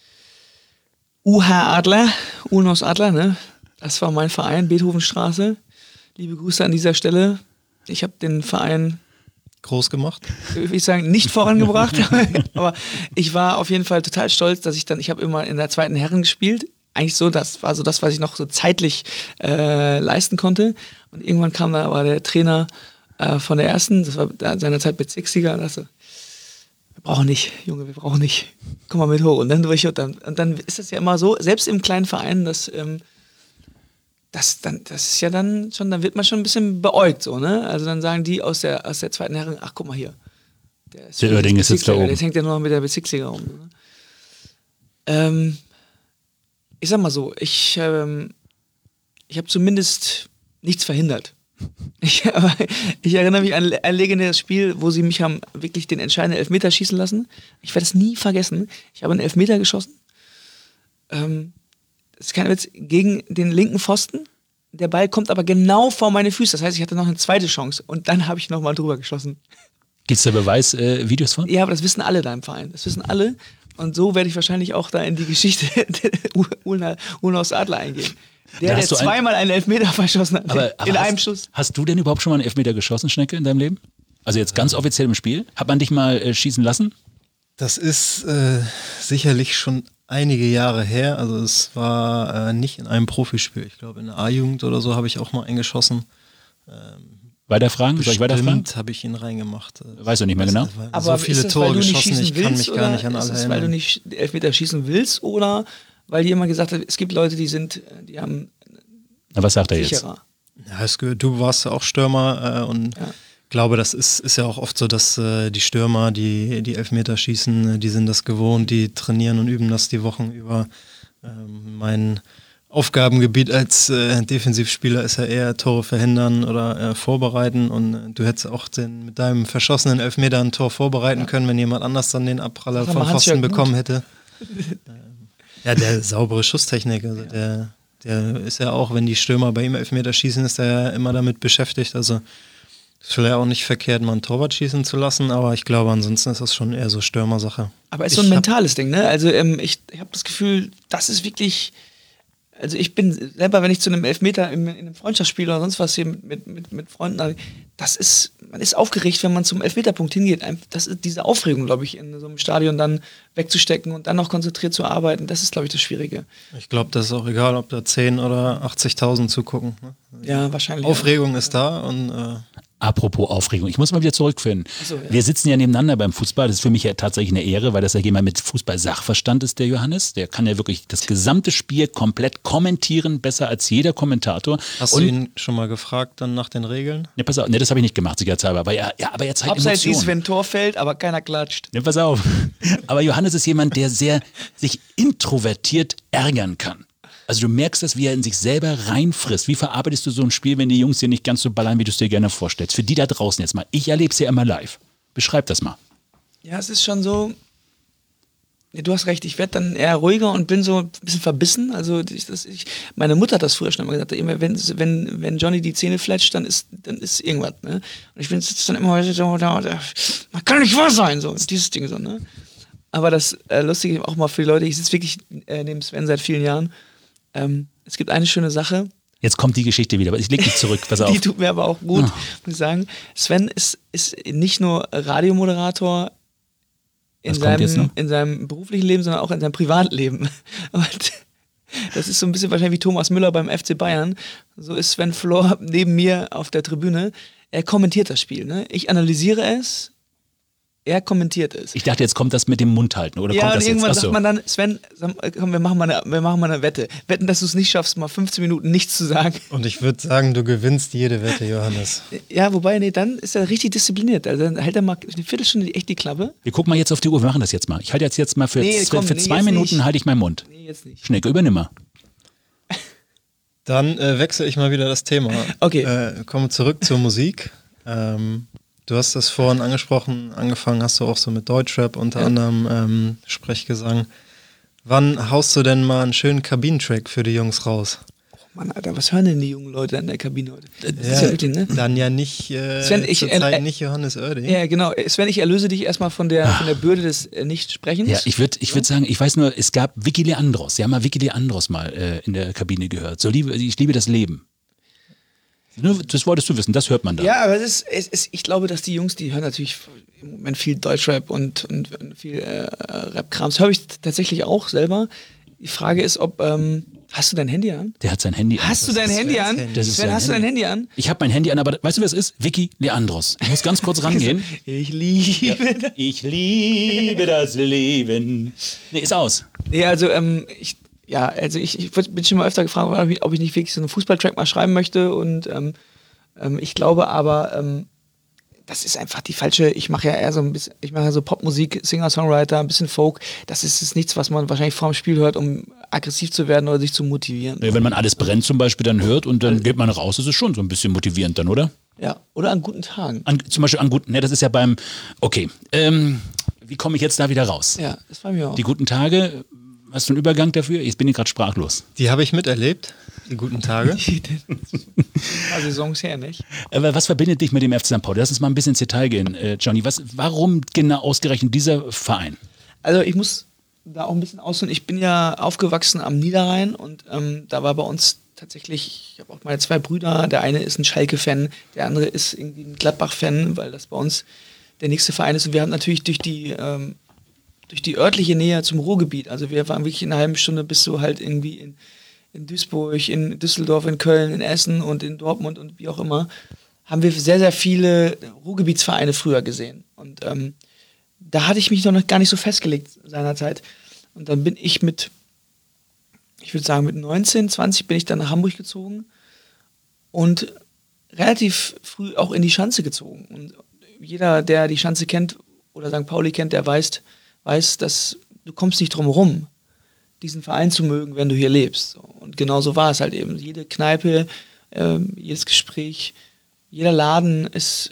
F: U H Adler, Unos Adler, ne? Das war mein Verein, Beethovenstraße. Liebe Grüße an dieser Stelle. Ich habe den Verein
C: groß gemacht,
F: würde ich sagen, nicht vorangebracht, aber ich war auf jeden Fall total stolz, dass ich dann, ich habe immer in der zweiten Herren gespielt, eigentlich so, das war so das, was ich noch so zeitlich äh, leisten konnte und irgendwann kam da aber der Trainer äh, von der ersten, das war da seinerzeit Bezirksliga, und dachte, wir brauchen nicht, Junge, wir brauchen nicht, komm mal mit hoch und dann durch und dann, und dann ist das ja immer so, selbst im kleinen Verein, dass ähm, Das, dann, das ist ja dann schon, dann wird man schon ein bisschen beäugt, so, ne? Also dann sagen die aus der, aus der zweiten Herren, ach guck mal hier. Der, ist
D: der Oerding ist jetzt da oben.
F: Jetzt hängt ja nur noch mit der Bezirksliga rum. Ne? Ähm, ich sag mal so, ich, ähm, ich habe zumindest nichts verhindert. Ich, aber ich erinnere mich an ein legendäres Spiel, wo sie mich haben wirklich den entscheidenden Elfmeter schießen lassen. Ich werde es nie vergessen. Ich habe einen Elfmeter geschossen. Ähm, Das ist kein Witz, gegen den linken Pfosten. Der Ball kommt aber genau vor meine Füße. Das heißt, ich hatte noch eine zweite Chance. Und dann habe ich nochmal drüber geschossen.
D: Gibt es da Beweisvideos äh, von?
F: Ja, aber das wissen alle da im Verein. Das wissen alle. Und so werde ich wahrscheinlich auch da in die Geschichte Unos Adler eingehen. Der, der zweimal einen Elfmeter verschossen hat.
D: Aber, aber
F: in
D: hast,
F: einem Schuss.
D: Hast du denn überhaupt schon mal einen Elfmeter geschossen, Schnecke, in deinem Leben? Also jetzt ganz offiziell im Spiel? Hat man dich mal äh, schießen lassen?
C: Das ist äh, sicherlich schon einige Jahre her, also es war äh, nicht in einem Profispiel. Ich glaube in der A-Jugend oder so habe ich auch mal eingeschossen. Ähm,
D: Weiterfragen? Soll ich weiterfragen?
C: habe ich ihn reingemacht.
D: Weißt du nicht mehr genau?
F: Aber
C: so viele
F: ist das,
C: Tore
F: weil du nicht
C: geschossen,
F: schießen
C: ich kann
F: willst,
C: mich gar nicht an
F: oder
C: alle
F: ist das,
C: erinnern.
F: weil du nicht Elfmeter schießen willst oder weil jemand gesagt hat, es gibt Leute, die sind, die haben
D: Na, was sagt er jetzt?
F: sicherer.
C: Ja, es, du warst ja auch Stürmer äh, und
F: Ja.
C: ich glaube, das ist, ist ja auch oft so, dass äh, die Stürmer, die die Elfmeter schießen, äh, die sind das gewohnt, die trainieren und üben das die Wochen über. Ähm, mein Aufgabengebiet als äh, Defensivspieler ist ja eher Tore verhindern oder äh, vorbereiten und äh, du hättest auch den, mit deinem verschossenen Elfmeter ein Tor vorbereiten ja. können, wenn jemand anders dann den Abpraller vom Pfosten bekommen hätte. ähm, ja, der saubere Schusstechnik, also ja. der, der ist ja auch, wenn die Stürmer bei ihm Elfmeter schießen, ist er ja immer damit beschäftigt, also ist vielleicht auch nicht verkehrt, mal einen Torwart schießen zu lassen, aber ich glaube, ansonsten ist das schon eher so Stürmersache.
F: Aber es ist so ein mentales Ding, ne? Also ähm, ich, ich habe das Gefühl, das ist wirklich, also ich bin selber, wenn ich zu einem Elfmeter in, in einem Freundschaftsspiel oder sonst was hier mit, mit, mit, mit Freunden, das ist, man ist aufgeregt, wenn man zum Elfmeterpunkt hingeht. Das ist diese Aufregung, glaube ich, in so einem Stadion dann wegzustecken und dann noch konzentriert zu arbeiten, das ist, glaube ich, das Schwierige.
C: Ich glaube, das ist auch egal, ob da zehn oder achtzigtausend zugucken. Ne?
F: Ja, wahrscheinlich.
C: Aufregung
F: ja.
C: ist da und äh
D: Apropos Aufregung, ich muss mal wieder zurückfinden.
F: So, ja.
D: Wir sitzen ja nebeneinander beim Fußball, das ist für mich ja tatsächlich eine Ehre, weil das ja jemand mit Fußball-Sachverstand ist, der Johannes. Der kann ja wirklich das gesamte Spiel komplett kommentieren, besser als jeder Kommentator.
C: Hast
D: Und,
C: du ihn schon mal gefragt dann nach den Regeln?
D: Ne, pass auf, ne, das habe ich nicht gemacht, sicherheitshalber, aber ja, ja, aber er zeigt
F: Abseits
D: Emotionen.
F: ist, wenn ein Tor fällt, aber keiner klatscht.
D: Ne, pass auf. Aber Johannes ist jemand, der sehr sich introvertiert ärgern kann. Also du merkst das, wie er in sich selber reinfrisst. Wie verarbeitest du so ein Spiel, wenn die Jungs dir nicht ganz so ballern, wie du es dir gerne vorstellst? Für die da draußen jetzt mal. Ich erlebe es ja immer live. Beschreib das mal.
F: Ja, es ist schon so, ja, du hast recht, ich werde dann eher ruhiger und bin so ein bisschen verbissen. Also ich, das, ich, meine Mutter hat das früher schon immer gesagt, immer, wenn, wenn, wenn Johnny die Zähne fletscht, dann ist, dann ist irgendwas. Ne? Und ich bin jetzt dann immer so, da, da, man kann nicht wahr sein, so dieses Ding so. Ne? Aber das äh, Lustige auch mal für die Leute, ich sitze wirklich äh, neben Sven seit vielen Jahren. Ähm, es gibt eine schöne Sache.
D: Jetzt kommt die Geschichte wieder, aber ich leg dich zurück, pass auf.
F: Die tut mir aber auch gut,
D: Oh.
F: muss ich sagen. Sven ist, ist nicht nur Radiomoderator in
D: Was kommt jetzt
F: seinem,
D: noch?
F: in seinem beruflichen Leben, sondern auch in seinem Privatleben. Und das ist so ein bisschen wahrscheinlich wie Thomas Müller beim F C Bayern. So ist Sven Flor neben mir auf der Tribüne. Er kommentiert das Spiel. Ne? Ich analysiere es. er kommentiert es.
D: Ich dachte, jetzt kommt das mit dem Mund halten, oder
F: ja,
D: kommt
F: und
D: das jetzt?
F: irgendwann
D: Achso.
F: sagt man dann, Sven, sag, komm, wir machen, mal eine, wir machen mal eine Wette. Wetten, dass du es nicht schaffst, mal fünfzehn Minuten nichts zu sagen.
C: Und ich würde sagen, du gewinnst jede Wette, Johannes.
F: Ja, wobei, nee, dann ist er richtig diszipliniert. Also dann hält er mal eine Viertelstunde echt die Klappe.
D: Wir gucken mal jetzt auf die Uhr, wir machen das jetzt mal. Ich halte jetzt, jetzt mal für,
F: Nee,
D: z-
F: komm,
D: für
F: nee,
D: zwei
F: jetzt
D: Minuten
F: nicht.
D: halte ich meinen Mund.
F: Nee, jetzt nicht.
D: Schnecke, übernimm mal.
C: Dann äh, wechsle ich mal wieder das Thema.
F: Okay.
C: Äh, komme zurück zur Musik. Ähm, du hast das vorhin angesprochen, angefangen hast du auch so mit Deutschrap, unter
F: Ja.
C: anderem ähm, Sprechgesang. Wann haust du denn mal einen schönen Kabinentrack für die Jungs raus?
F: Mann, Alter, was hören denn die jungen Leute in der Kabine heute? Das ist ja wirklich, ne?
C: Dann ja nicht, äh,
F: Sven, ich-
C: zur
F: äh,
C: Zeit
F: äh,
C: nicht Johannes Oerding.
F: Ja, genau. Sven, ich erlöse dich erstmal von der, von der Bürde des äh, Nichtsprechens.
D: Ja, ich würde ich würd sagen, ich weiß nur, es gab Vicky Leandros. Sie haben mal Vicky Leandros mal äh, in der Kabine gehört. So liebe, ich liebe das Leben. Nur, das wolltest du wissen, das hört man da.
F: Ja, aber es ist, es ist, ich glaube, dass die Jungs, die hören natürlich im Moment viel Deutschrap und, und viel äh, Rap-Krams. Höre ich tatsächlich auch selber. Die Frage ist, ob, ähm, hast du dein Handy an?
D: Der hat sein Handy an.
F: Hast du dein Handy an?
C: Handy.
D: Das ist
F: Sven,
D: sein
F: hast du dein
D: Handy.
F: Handy an?
D: Ich habe mein Handy an, aber weißt du, wer es ist? Vicky Leandros. Ich muss ganz kurz rangehen.
F: Ich liebe das.
D: Ich liebe das Leben. Nee, ist aus.
F: Nee, also, ähm, ich, ja, also ich, ich bin schon mal öfter gefragt, worden, ob ich nicht wirklich so einen Fußballtrack mal schreiben möchte und ähm, ähm, ich glaube aber, ähm, das ist einfach die falsche, ich mache ja eher so ein bisschen, ich mache ja so Popmusik, Singer-Songwriter, ein bisschen Folk, das ist, ist nichts, was man wahrscheinlich vor dem Spiel hört, um aggressiv zu werden oder sich zu motivieren.
D: Wenn man alles brennt zum Beispiel dann hört und dann geht man raus, das ist schon so ein bisschen motivierend dann, oder?
F: Ja, oder an guten Tagen.
D: An, zum Beispiel an guten, ne, das ist ja beim, okay, ähm, wie komme ich jetzt da wieder raus?
F: Ja, das war mir auch.
D: Die guten Tage, hast du einen Übergang dafür? Jetzt bin ich gerade sprachlos.
C: Die habe ich miterlebt, die guten Tage.
F: paar Saisons her, nicht?
D: Aber was verbindet dich mit dem F C Sankt Pauli? Lass uns mal ein bisschen ins Detail gehen, äh, Johnny. Was, warum genau ausgerechnet dieser Verein?
F: Also ich muss da auch ein bisschen ausholen. Ich bin ja aufgewachsen am Niederrhein und ähm, da war bei uns tatsächlich, ich habe auch meine zwei Brüder, der eine ist ein Schalke-Fan, der andere ist irgendwie ein Gladbach-Fan, weil das bei uns der nächste Verein ist. Und wir haben natürlich durch die, ähm, durch die örtliche Nähe zum Ruhrgebiet, also wir waren wirklich in einer halben Stunde bis so halt irgendwie in, in Duisburg, in Düsseldorf, in Köln, in Essen und in Dortmund und wie auch immer, haben wir sehr, sehr viele Ruhrgebietsvereine früher gesehen. Und ähm, da hatte ich mich noch gar nicht so festgelegt seinerzeit. Und dann bin ich mit, ich würde sagen mit neunzehn, zwanzig bin ich dann nach Hamburg gezogen und relativ früh auch in die Schanze gezogen. Und jeder, der die Schanze kennt oder Sankt Pauli kennt, der weiß, weiß, dass du kommst nicht drum herum, diesen Verein zu mögen, wenn du hier lebst. Und genau so war es halt eben. Jede Kneipe, ähm, jedes Gespräch, jeder Laden ist,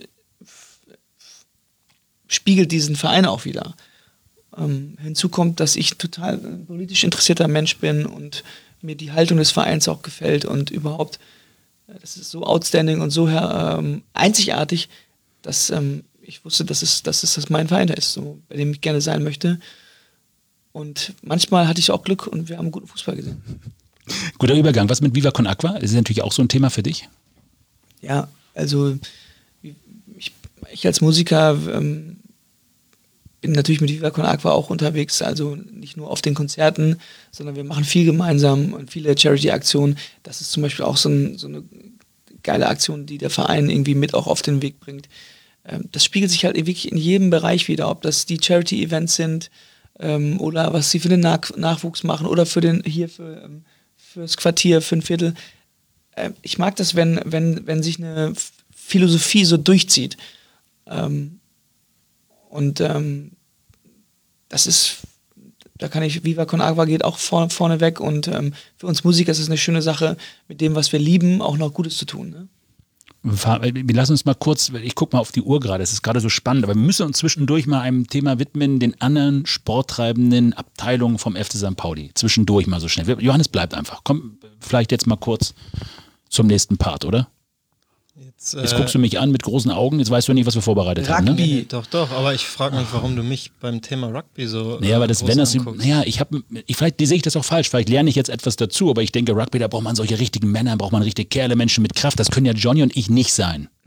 F: spiegelt diesen Verein auch wieder. Ähm, hinzu kommt, dass ich total ein politisch interessierter Mensch bin und mir die Haltung des Vereins auch gefällt und überhaupt, äh, das ist so outstanding und so ähm, einzigartig, dass ähm, ich wusste, dass es, dass es das mein Verein ist, so, bei dem ich gerne sein möchte. Und manchmal hatte ich auch Glück und wir haben guten Fußball gesehen.
D: Guter Übergang. Was mit Viva Con Aqua? Das ist natürlich auch so ein Thema für dich.
F: Ja, also ich, ich als Musiker ähm, bin natürlich mit Viva Con Aqua auch unterwegs, also nicht nur auf den Konzerten, sondern wir machen viel gemeinsam und viele Charity-Aktionen. Das ist zum Beispiel auch so, ein, so eine geile Aktion, die der Verein irgendwie mit auch auf den Weg bringt. Ähm, das spiegelt sich halt wirklich in jedem Bereich wieder, ob das die Charity-Events sind ähm, oder was sie für den Nach- Nachwuchs machen oder für den hier für ähm, fürs Quartier, für ein Viertel. Ähm, ich mag das, wenn, wenn, wenn sich eine Philosophie so durchzieht. Ähm, und ähm, das ist, da kann ich, Viva Con Agua geht auch vorne, vorne weg und ähm, für uns Musiker ist es eine schöne Sache, mit dem, was wir lieben, auch noch Gutes zu tun. Ne?
D: Wir lassen uns mal kurz, ich gucke mal auf die Uhr gerade, es ist gerade so spannend, aber wir müssen uns zwischendurch mal einem Thema widmen, den anderen sporttreibenden Abteilungen vom F C Sankt Pauli. Zwischendurch mal so schnell. Johannes bleibt einfach. Komm, vielleicht jetzt mal kurz zum nächsten Part, oder?
C: Jetzt, äh,
D: Jetzt guckst du mich an mit großen Augen, jetzt weißt du nicht, was wir vorbereitet haben. Ne?
F: Rugby.
C: Doch, doch, aber ich frage mich, warum du mich beim Thema Rugby so.
D: Naja, aber das,
C: groß
D: wenn das,
C: anguckst.
D: naja, ich habe, ich, vielleicht sehe ich das auch falsch, vielleicht lerne ich jetzt etwas dazu, aber ich denke, Rugby, da braucht man solche richtigen Männer, braucht man richtige Kerle, Menschen mit Kraft, das können ja Johnny und ich nicht sein.
F: Nee.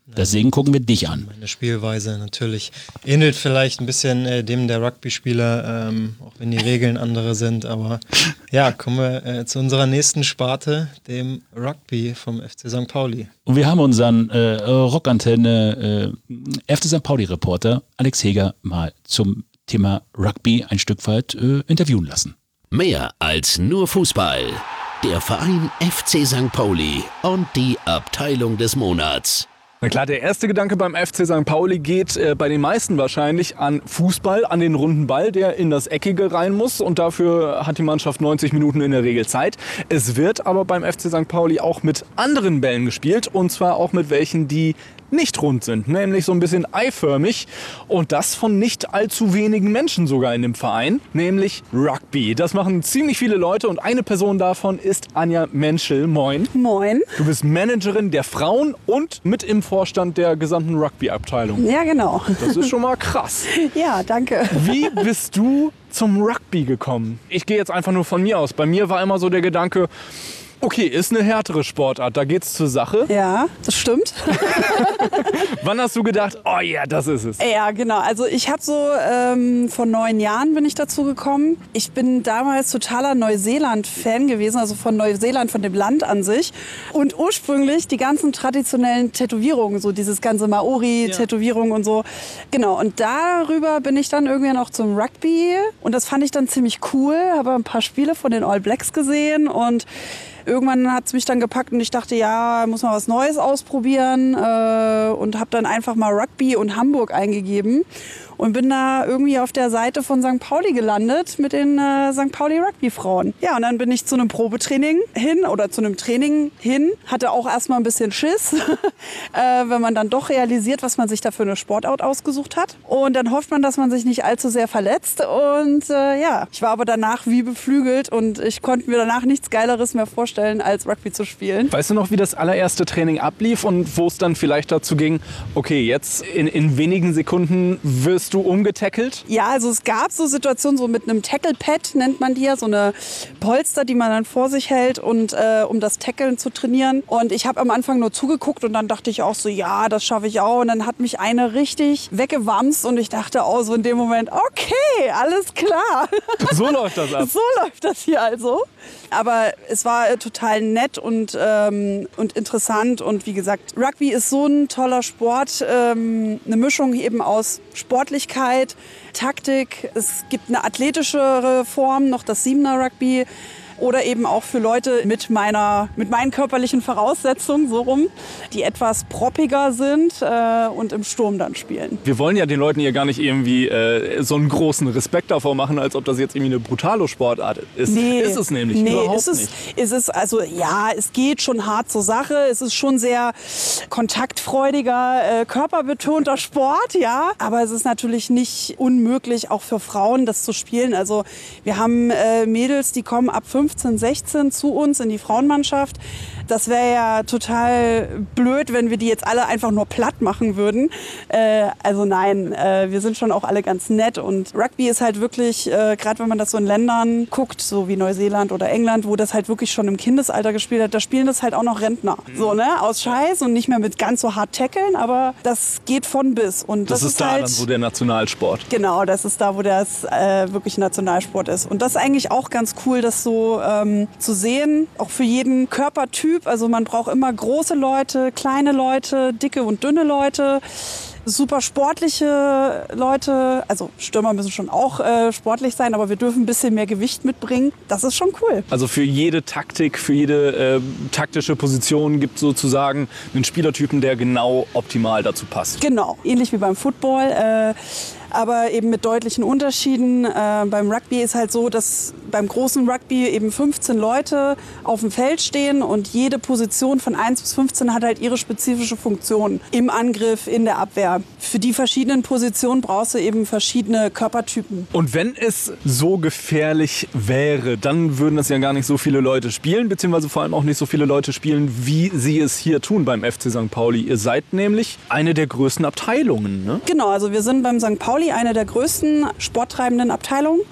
D: Deswegen gucken wir dich an.
C: Meine Spielweise natürlich ähnelt vielleicht ein bisschen äh, dem der Rugby-Spieler, ähm, auch wenn die Regeln andere sind. Aber ja, kommen wir äh, zu unserer nächsten Sparte, dem Rugby vom F C Sankt Pauli.
D: Und wir haben unseren äh, Rockantenne äh, F C Sankt Pauli-Reporter Alex Heger mal zum Thema Rugby ein Stück weit äh, interviewen lassen.
A: Mehr als nur Fußball. Der Verein F C Sankt Pauli und die Abteilung des Monats.
G: Na klar, der erste Gedanke beim F C Sankt Pauli geht äh, bei den meisten wahrscheinlich an Fußball, an den runden Ball, der in das Eckige rein muss, und dafür hat die Mannschaft neunzig Minuten in der Regel Zeit. Es wird aber beim F C Sankt Pauli auch mit anderen Bällen gespielt, und zwar auch mit welchen, die nicht rund sind, nämlich so ein bisschen eiförmig, und das von nicht allzu wenigen Menschen sogar in dem Verein, nämlich Rugby. Das machen ziemlich viele Leute, und eine Person davon ist Anja Menschel. Moin.
H: Moin.
G: Du bist Managerin der Frauen und mit im Vorstand der gesamten Rugby-Abteilung.
H: Ja, genau.
G: Das ist schon mal krass.
H: Ja, danke.
G: Wie bist du zum Rugby gekommen? Ich gehe jetzt einfach nur von mir aus. Bei mir war immer so der Gedanke, okay, ist eine härtere Sportart, da geht's zur Sache.
H: Ja, das stimmt.
G: Wann hast du gedacht, oh ja, das ist es?
H: Ja, genau. Also ich habe so, ähm, vor neun Jahren bin ich dazu gekommen. Ich bin damals totaler Neuseeland-Fan gewesen, also von Neuseeland, von dem Land an sich. Und ursprünglich die ganzen traditionellen Tätowierungen, so dieses ganze Maori-Tätowierung und so. Genau, und darüber bin ich dann irgendwie noch zum Rugby. Und das fand ich dann ziemlich cool. Habe ein paar Spiele von den All Blacks gesehen, und irgendwann hat es mich dann gepackt und ich dachte, ja, muss mal was Neues ausprobieren, äh, und habe dann einfach mal Rugby und Hamburg eingegeben und bin da irgendwie auf der Seite von Sankt Pauli gelandet mit den äh, Sankt Pauli Rugby-Frauen. Ja, und dann bin ich zu einem Probetraining hin oder zu einem Training hin. Hatte auch erstmal ein bisschen Schiss, äh, wenn man dann doch realisiert, was man sich da für eine Sportart ausgesucht hat. Und dann hofft man, dass man sich nicht allzu sehr verletzt. Und äh, ja, ich war aber danach wie beflügelt, und ich konnte mir danach nichts Geileres mehr vorstellen, als Rugby zu spielen.
G: Weißt du noch, wie das allererste Training ablief und wo es dann vielleicht dazu ging, okay, jetzt in, in wenigen Sekunden wirst du umgetackelt?
H: Ja, also es gab so Situationen, so mit einem Tackle-Pad nennt man die ja, so eine Polster, die man dann vor sich hält, und äh, um das Tackeln zu trainieren. Und ich habe am Anfang nur zugeguckt, und dann dachte ich auch so, ja, das schaffe ich auch. Und dann hat mich eine richtig weggewamst, und ich dachte auch so in dem Moment, okay, alles klar.
G: So läuft das ab.
H: So läuft das hier also. Aber es war äh, total nett und, ähm, und interessant, und wie gesagt, Rugby ist so ein toller Sport, ähm, eine Mischung eben aus Sportlichkeit, Taktik, es gibt eine athletischere Form, noch das Siebener Rugby, oder eben auch für Leute mit meiner, mit meinen körperlichen Voraussetzungen, so rum, die etwas proppiger sind äh, und im Sturm dann spielen.
G: Wir wollen ja den Leuten hier gar nicht irgendwie äh, so einen großen Respekt davor machen, als ob das jetzt irgendwie eine brutale Sportart ist.
H: Nee,
G: ist es nämlich
H: nee,
G: überhaupt
H: ist es,
G: nicht.
H: Ist es, also ja, es geht schon hart zur Sache. Es ist schon sehr kontaktfreudiger, äh, körperbetonter Sport, ja. Aber es ist natürlich nicht unmöglich, auch für Frauen das zu spielen. Also wir haben äh, Mädels, die kommen ab fünfzehn, sechzehn zu uns in die Frauenmannschaft. Das wäre ja total blöd, wenn wir die jetzt alle einfach nur platt machen würden. Äh, also nein, äh, wir sind schon auch alle ganz nett. Und Rugby ist halt wirklich, äh, gerade wenn man das so in Ländern guckt, so wie Neuseeland oder England, wo das halt wirklich schon im Kindesalter gespielt hat, da spielen das halt auch noch Rentner. So, ne? Aus Scheiß und nicht mehr mit ganz so hart tackeln, aber das geht von bis. Und das,
G: Das ist
H: ist
G: da
H: halt,
G: dann so der Nationalsport.
H: Genau, das ist da, wo das äh, wirklich Nationalsport ist. Und das ist eigentlich auch ganz cool, das so ähm, zu sehen, auch für jeden Körpertyp. Also man braucht immer große Leute, kleine Leute, dicke und dünne Leute. Super sportliche Leute, also Stürmer müssen schon auch äh, sportlich sein, aber wir dürfen ein bisschen mehr Gewicht mitbringen. Das ist schon cool.
G: Also für jede Taktik, für jede äh, taktische Position gibt es sozusagen einen Spielertypen, der genau optimal dazu passt.
H: Genau, ähnlich wie beim Football. Äh, aber eben mit deutlichen Unterschieden. Äh, beim Rugby ist halt so, dass beim großen Rugby eben fünfzehn Leute auf dem Feld stehen, und jede Position von eins bis fünfzehn hat halt ihre spezifische Funktion im Angriff, in der Abwehr. Für die verschiedenen Positionen brauchst du eben verschiedene Körpertypen.
G: Und wenn es so gefährlich wäre, dann würden das ja gar nicht so viele Leute spielen, beziehungsweise vor allem auch nicht so viele Leute spielen, wie sie es hier tun beim F C Sankt Pauli. Ihr seid nämlich eine der größten Abteilungen, ne?
H: Genau, also wir sind beim Sankt Pauli eine der größten sporttreibenden Abteilungen.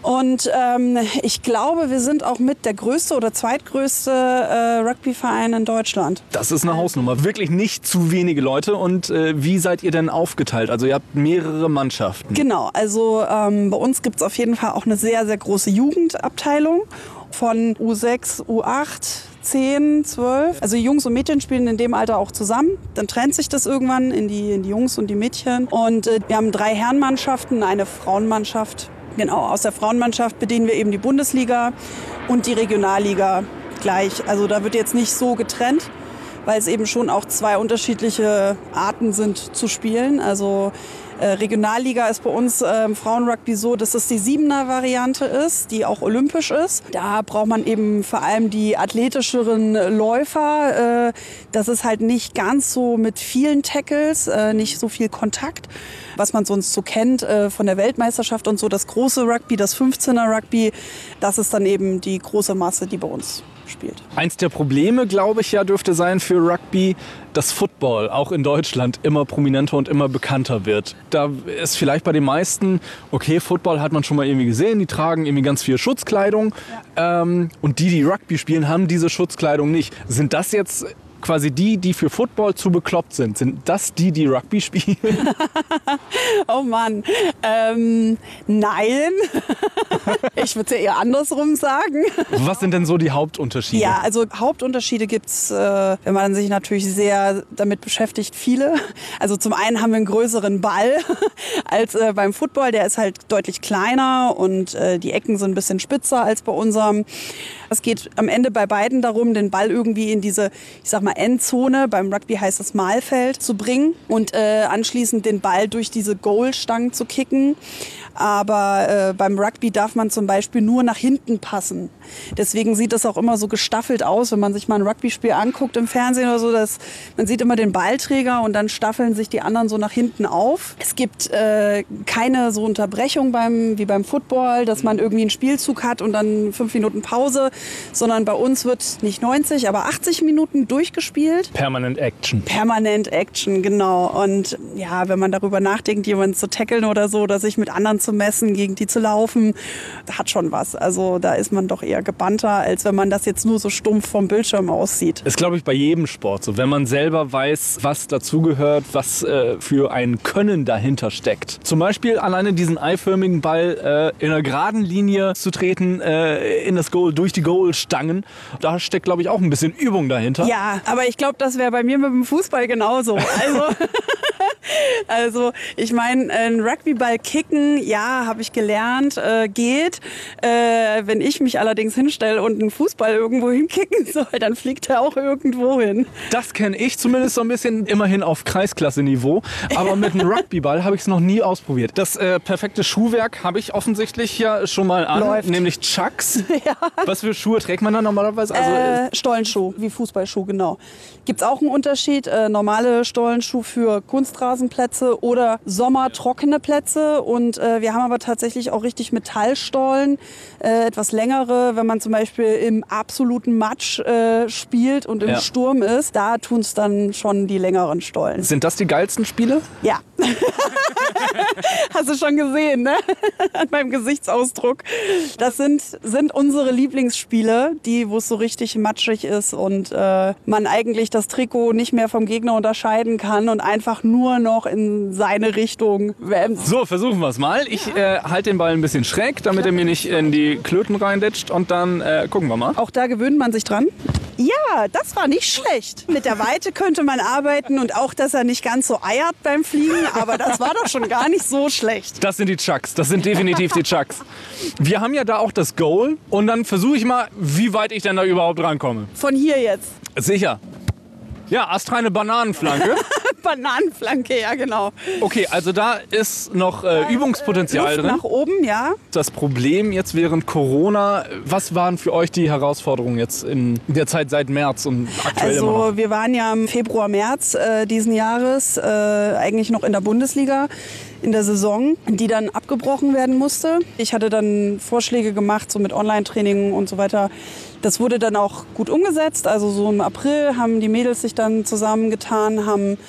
H: Und ähm, ich glaube, wir sind auch mit der größte oder zweitgrößte äh, Rugbyverein in Deutschland.
G: Das ist eine Hausnummer. Wirklich nicht zu wenige Leute. Und äh, wie seid ihr denn aufgeteilt? Also ihr habt mehrere Mannschaften.
H: Genau, also ähm, bei uns gibt es auf jeden Fall auch eine sehr, sehr große Jugendabteilung von U sechs, U acht, zehn, zwölf. Also Jungs und Mädchen spielen in dem Alter auch zusammen. Dann trennt sich das irgendwann in die, in die Jungs und die Mädchen. Und äh, wir haben drei Herrenmannschaften, eine Frauenmannschaft. Genau, aus der Frauenmannschaft bedienen wir eben die Bundesliga und die Regionalliga gleich. Also da wird jetzt nicht so getrennt, weil es eben schon auch zwei unterschiedliche Arten sind zu spielen. Also äh, Regionalliga ist bei uns äh, im Frauenrugby so, dass es die Siebener-Variante ist, die auch olympisch ist. Da braucht man eben vor allem die athletischeren Läufer. Äh, das ist halt nicht ganz so mit vielen Tackles, äh, nicht so viel Kontakt, was man sonst so kennt äh, von der Weltmeisterschaft und so. Das große Rugby, das fünfzehner Rugby, das ist dann eben die große Masse, die bei uns spielt.
G: Eins der Probleme, glaube ich, ja, dürfte sein für Rugby, dass Football auch in Deutschland immer prominenter und immer bekannter wird. Da ist vielleicht bei den meisten, okay, Football hat man schon mal irgendwie gesehen, die tragen irgendwie ganz viel Schutzkleidung. Ja. Ähm, und die, die Rugby spielen, haben diese Schutzkleidung nicht. Sind das jetzt quasi die, die für Football zu bekloppt sind? Sind das die, die Rugby spielen?
H: Oh Mann, ähm, nein. Ich würde es ja eher andersrum sagen.
G: Was sind denn so die Hauptunterschiede?
H: Ja, also Hauptunterschiede gibt es, äh, wenn man sich natürlich sehr damit beschäftigt, viele. Also zum einen haben wir einen größeren Ball als äh, beim Football. Der ist halt deutlich kleiner und äh, die Ecken sind ein bisschen spitzer als bei unserem. Es geht am Ende bei beiden darum, den Ball irgendwie in diese, ich sag mal, Endzone, beim Rugby heißt es Mahlfeld, zu bringen und äh, anschließend den Ball durch diese Goalstangen zu kicken. Aber äh, beim Rugby darf man zum Beispiel nur nach hinten passen. Deswegen sieht das auch immer so gestaffelt aus, wenn man sich mal ein Rugby-Spiel anguckt im Fernsehen oder so. Dass man sieht immer den Ballträger und dann staffeln sich die anderen so nach hinten auf. Es gibt äh, keine so Unterbrechung beim, wie beim Football, dass man irgendwie einen Spielzug hat und dann fünf Minuten Pause, sondern bei uns wird nicht neunzig, aber achtzig Minuten durchgespielt.
G: Permanent Action.
H: Permanent Action, genau. Und ja, wenn man darüber nachdenkt, jemanden zu tackeln oder so, oder sich mit anderen zu messen, gegen die zu laufen, hat schon was. Also da ist man doch eher gebannter, als wenn man das jetzt nur so stumpf vom Bildschirm aussieht.
G: Ist, glaube ich, bei jedem Sport so. Wenn man selber weiß, was dazugehört, was äh, für ein Können dahinter steckt. Zum Beispiel alleine diesen eiförmigen Ball äh, in einer geraden Linie zu treten, äh, in das Goal, durch die Goalstangen. Da steckt, glaube ich, auch ein bisschen Übung dahinter.
H: Ja, aber ich glaube, das wäre bei mir mit dem Fußball genauso. Also, also ich meine, ein Rugbyball kicken, ja, habe ich gelernt, äh, geht. Äh, wenn ich mich allerdings hinstelle und einen Fußball irgendwo hinkicken soll, dann fliegt er auch irgendwo hin.
G: Das kenne ich zumindest so ein bisschen, immerhin auf Kreisklasse-Niveau. Aber mit einem Rugbyball habe ich es noch nie ausprobiert. Das äh, perfekte Schuhwerk habe ich offensichtlich ja schon mal an,
H: Läuft.
G: Nämlich Chucks.
H: Ja.
G: Was für Schuhe trägt man da normalerweise? Also,
H: äh, Stollenschuh, wie Fußballschuh, genau. Gibt es auch einen Unterschied? Äh, normale Stollenschuh für Kunstrasenplätze oder sommertrockene Plätze. Und äh, wir haben aber tatsächlich auch richtig Metallstollen, äh, etwas längere, wenn man zum Beispiel im absoluten Matsch äh, spielt und im
G: Ja.
H: Sturm ist. Da tun es dann schon die längeren Stollen.
G: sind das die geilsten Spiele?
H: Ja. Hast du schon gesehen, ne? An meinem Gesichtsausdruck. Das sind, sind unsere Lieblingsspiele, die, wo es so richtig matschig ist und äh, man eigentlich das Trikot nicht mehr vom Gegner unterscheiden kann und einfach nur noch in seine Richtung wämst.
G: So, versuchen wir es mal. Ich äh, halte den Ball ein bisschen schräg, damit er mir nicht in die Klöten reinditscht. Und dann äh, gucken wir mal.
H: Auch da gewöhnt man sich dran. Ja, das war nicht schlecht. Mit der Weite könnte man arbeiten und auch, dass er nicht ganz so eiert beim Fliegen. Aber das war doch schon gar nicht so schlecht.
G: Das sind die Chucks. Das sind definitiv die Chucks. Wir haben ja da auch das Goal. Und dann versuche ich mal, wie weit ich denn da überhaupt rankomme.
H: Von hier jetzt.
G: Sicher. Ja, astreine Bananenflanke.
H: Bananenflanke, ja genau.
G: Okay, also da ist noch äh, Übungspotenzial
H: Luft
G: drin.
H: nach oben, ja.
G: Das Problem jetzt während Corona, was waren für euch die Herausforderungen jetzt in der Zeit seit März und aktuell immer noch?
H: Also wir waren ja im Februar, März äh, diesen Jahres äh, eigentlich noch in der Bundesliga in der Saison, die dann abgebrochen werden musste. Ich hatte dann Vorschläge gemacht, so mit Online-Training und so weiter. Das wurde dann auch gut umgesetzt. Also so im April haben die Mädels sich dann zusammengetan, haben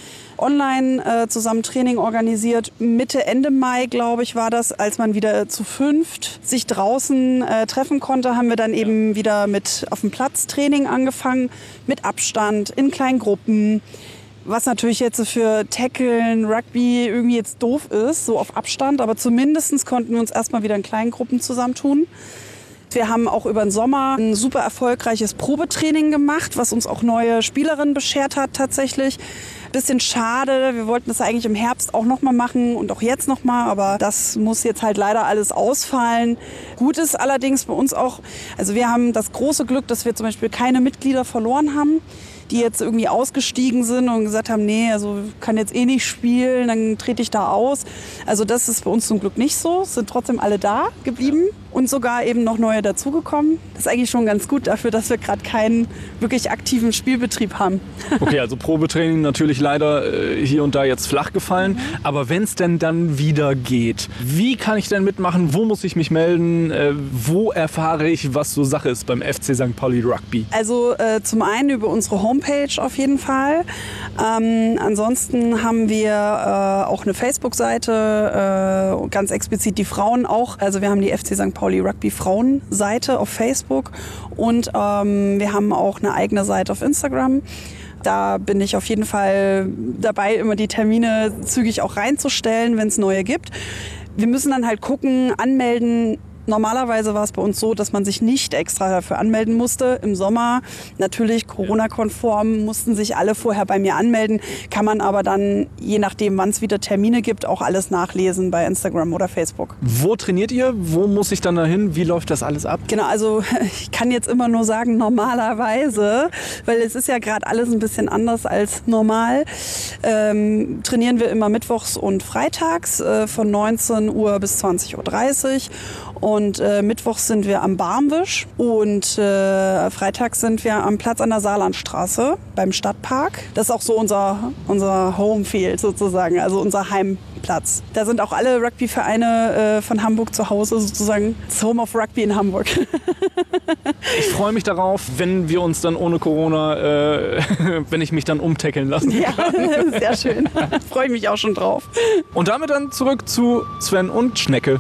H: online äh, zusammen Training organisiert. Mitte, Ende Mai, glaube ich, war das, als man wieder zu fünft sich draußen äh, treffen konnte, haben wir dann eben wieder mit auf dem Platz Training angefangen, mit Abstand, in kleinen Gruppen. Was natürlich jetzt für Tackeln, Rugby irgendwie jetzt doof ist, so auf Abstand. Aber zumindest konnten wir uns erstmal wieder in kleinen Gruppen zusammentun. Wir haben auch über den Sommer ein super erfolgreiches Probetraining gemacht, was uns auch neue Spielerinnen beschert hat tatsächlich. Bisschen schade, wir wollten das eigentlich im Herbst auch nochmal machen und auch jetzt nochmal, aber das muss jetzt halt leider alles ausfallen. Gut ist allerdings bei uns auch, also wir haben das große Glück, dass wir zum Beispiel keine Mitglieder verloren haben, die jetzt irgendwie ausgestiegen sind und gesagt haben, nee, also kann jetzt eh nicht spielen, dann trete ich da aus. Also das ist bei uns zum Glück nicht so, es sind trotzdem alle da geblieben und sogar eben noch neue dazugekommen. Das ist eigentlich schon ganz gut dafür, dass wir gerade keinen wirklich aktiven Spielbetrieb haben.
G: Okay, also Probetraining natürlich leider äh, hier und da jetzt flach gefallen. Mhm. Aber wenn es denn dann wieder geht, wie kann ich denn mitmachen? Wo muss ich mich melden? Äh, wo erfahre ich, was so Sache ist beim F C Sankt Pauli Rugby?
H: Also äh, zum einen über unsere Homepage auf jeden Fall. Ähm, ansonsten haben wir äh, auch eine Facebook-Seite, äh, ganz explizit die Frauen auch. Also wir haben die F C Sankt Pauli Rugby Frauen-Seite auf Facebook und ähm, wir haben auch eine eigene Seite auf Instagram. Da bin ich auf jeden Fall dabei, immer die Termine zügig auch reinzustellen, wenn es neue gibt. Wir müssen dann halt gucken, anmelden. Normalerweise war es bei uns so, dass man sich nicht extra dafür anmelden musste. Im Sommer, natürlich Corona-konform, mussten sich alle vorher bei mir anmelden. Kann man aber dann, je nachdem, wann es wieder Termine gibt, auch alles nachlesen bei Instagram oder Facebook.
G: Wo trainiert ihr? Wo muss ich dann dahin? Wie läuft das alles ab?
H: Genau, also ich kann jetzt immer nur sagen, normalerweise, weil es ist ja gerade alles ein bisschen anders als normal. Ähm, trainieren wir immer mittwochs und freitags äh, von neunzehn Uhr bis zwanzig Uhr dreißig. Und äh, mittwochs sind wir am Barmwisch und äh, freitags sind wir am Platz an der Saarlandstraße beim Stadtpark. Das ist auch so unser, unser Homefield sozusagen, also unser Heimplatz. Da sind auch alle Rugbyvereine äh, von Hamburg zu Hause sozusagen. Das Home of Rugby in Hamburg.
G: Ich freue mich darauf, wenn wir uns dann ohne Corona, äh, wenn ich mich dann umtackeln lassen kann.
H: Ja, sehr schön. Freue ich mich auch schon drauf.
G: Und damit dann zurück zu Sven und Schnecke.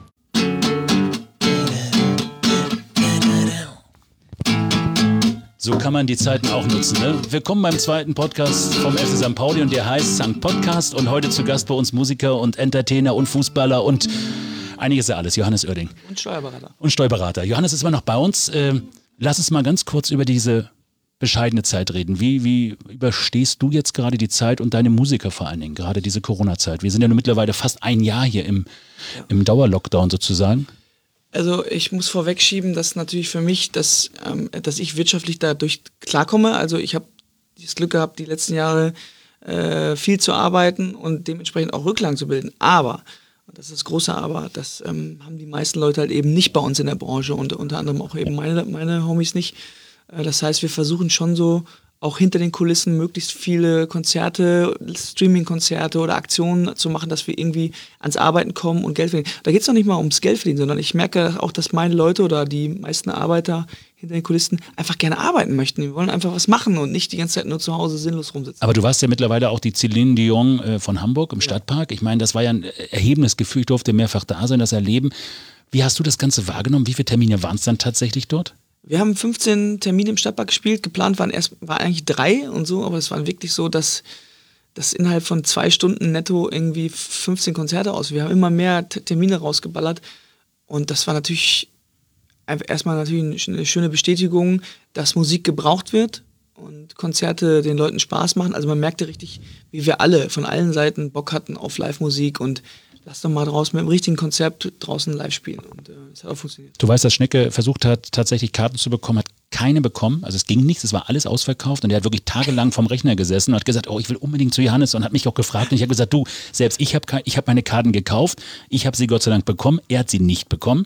D: So kann man die Zeiten auch nutzen. Ne? Willkommen beim zweiten Podcast vom F C Sankt Pauli und der heißt Sankt Podcast und heute zu Gast bei uns Musiker und Entertainer und Fußballer und einiges ja alles, Johannes Oerding.
F: Und Steuerberater.
D: Und Steuerberater. Johannes ist immer noch bei uns. Äh, lass uns mal ganz kurz über diese bescheidene Zeit reden. Wie, wie überstehst du jetzt gerade die Zeit und deine Musiker vor allen Dingen, gerade diese Corona-Zeit? Wir sind ja nun mittlerweile fast ein Jahr hier im, ja. im Dauerlockdown sozusagen.
F: Also ich muss vorwegschieben, dass natürlich für mich, dass, ähm, dass ich wirtschaftlich dadurch klarkomme. Also ich habe das Glück gehabt, die letzten Jahre äh, viel zu arbeiten und dementsprechend auch Rücklagen zu bilden. Aber, und das ist das große Aber, das ähm, haben die meisten Leute halt eben nicht bei uns in der Branche und unter anderem auch eben meine, meine Homies nicht. Äh, das heißt, wir versuchen schon so auch hinter den Kulissen möglichst viele Konzerte, Streaming-Konzerte oder Aktionen zu machen, dass wir irgendwie ans Arbeiten kommen und Geld verdienen. Da geht es noch nicht mal ums Geld verdienen, sondern ich merke auch, dass meine Leute oder die meisten Arbeiter hinter den Kulissen einfach gerne arbeiten möchten. Die wollen einfach was machen und nicht die ganze Zeit nur zu Hause sinnlos rumsitzen.
D: Aber du warst ja mittlerweile auch die Celine Dion äh, von Hamburg im ja. Stadtpark. Ich meine, das war ja ein erhebendes Gefühl. Ich durfte mehrfach da sein, das erleben. Wie hast du das Ganze wahrgenommen? Wie viele Termine waren es dann tatsächlich dort?
F: Wir haben fünfzehn Termine im Stadtpark gespielt, geplant waren erst waren eigentlich drei und so, aber es war wirklich so, dass, dass innerhalb von zwei Stunden netto irgendwie fünfzehn Konzerte aus. Wir haben immer mehr T- Termine rausgeballert und das war natürlich erstmal natürlich eine schöne Bestätigung, dass Musik gebraucht wird und Konzerte den Leuten Spaß machen. Also man merkte richtig, wie wir alle von allen Seiten Bock hatten auf Live-Musik und lass doch mal draußen mit dem richtigen Konzept draußen live spielen. Und äh, das hat auch funktioniert.
D: Du weißt, dass Schnecke versucht hat, tatsächlich Karten zu bekommen, hat keine bekommen. Also es ging nichts, es war alles ausverkauft. Und er hat wirklich tagelang vom Rechner gesessen und hat gesagt, oh, ich will unbedingt zu Johannes. Und hat mich auch gefragt. Und ich habe gesagt, du, selbst ich habe ich hab meine Karten gekauft. Ich habe sie Gott sei Dank bekommen. Er hat sie nicht bekommen.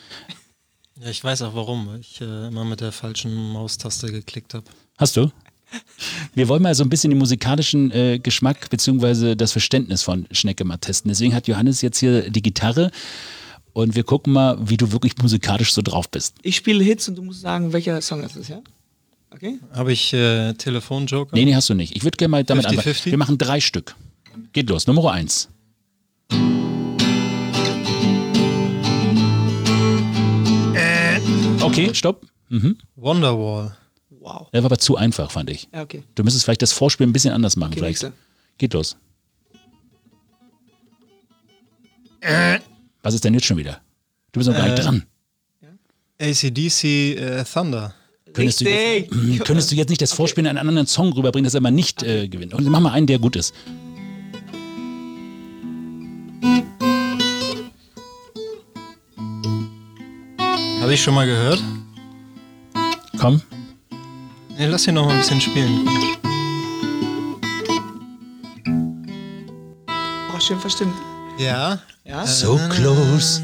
C: Ja, ich weiß auch warum. Weil ich äh, immer mit der falschen Maustaste geklickt habe.
D: Hast du? Wir wollen mal so ein bisschen den musikalischen äh, Geschmack bzw. das Verständnis von Schnecke mal testen. Deswegen hat Johannes jetzt hier die Gitarre und wir gucken mal, wie du wirklich musikalisch so drauf bist.
F: Ich spiele Hits und du musst sagen, welcher Song das ist, ja? Okay.
C: Habe ich äh, Telefonjoker?
D: Nee, nee, hast du nicht. Ich würde gerne mal damit
C: fünfzig
D: anfangen.
C: fünfzig?
D: Wir machen drei Stück. Geht los. Nummer eins. Okay, stopp. Mhm.
C: Wonderwall.
F: Wow.
D: Der war aber zu einfach, fand ich.
F: Ja, okay.
D: Du müsstest vielleicht das Vorspiel ein bisschen anders machen.
F: Okay,
D: vielleicht.
F: nächste.
D: Geht los. Was ist denn jetzt schon wieder? Du bist noch gar nicht
C: Äh,
D: dran.
C: A C D C äh, Thunder.
D: Könntest du,
F: Richtig.
D: jetzt, könntest du jetzt nicht das Vorspiel in einen anderen Song rüberbringen, dass er mal nicht äh, gewinnt? Und mach mal einen, der gut ist.
C: Habe ich schon mal gehört?
D: Komm.
C: Nee, lass ihn noch mal ein bisschen spielen.
F: Oh, schön verstimmt.
C: Ja.
F: Ja?
D: So close.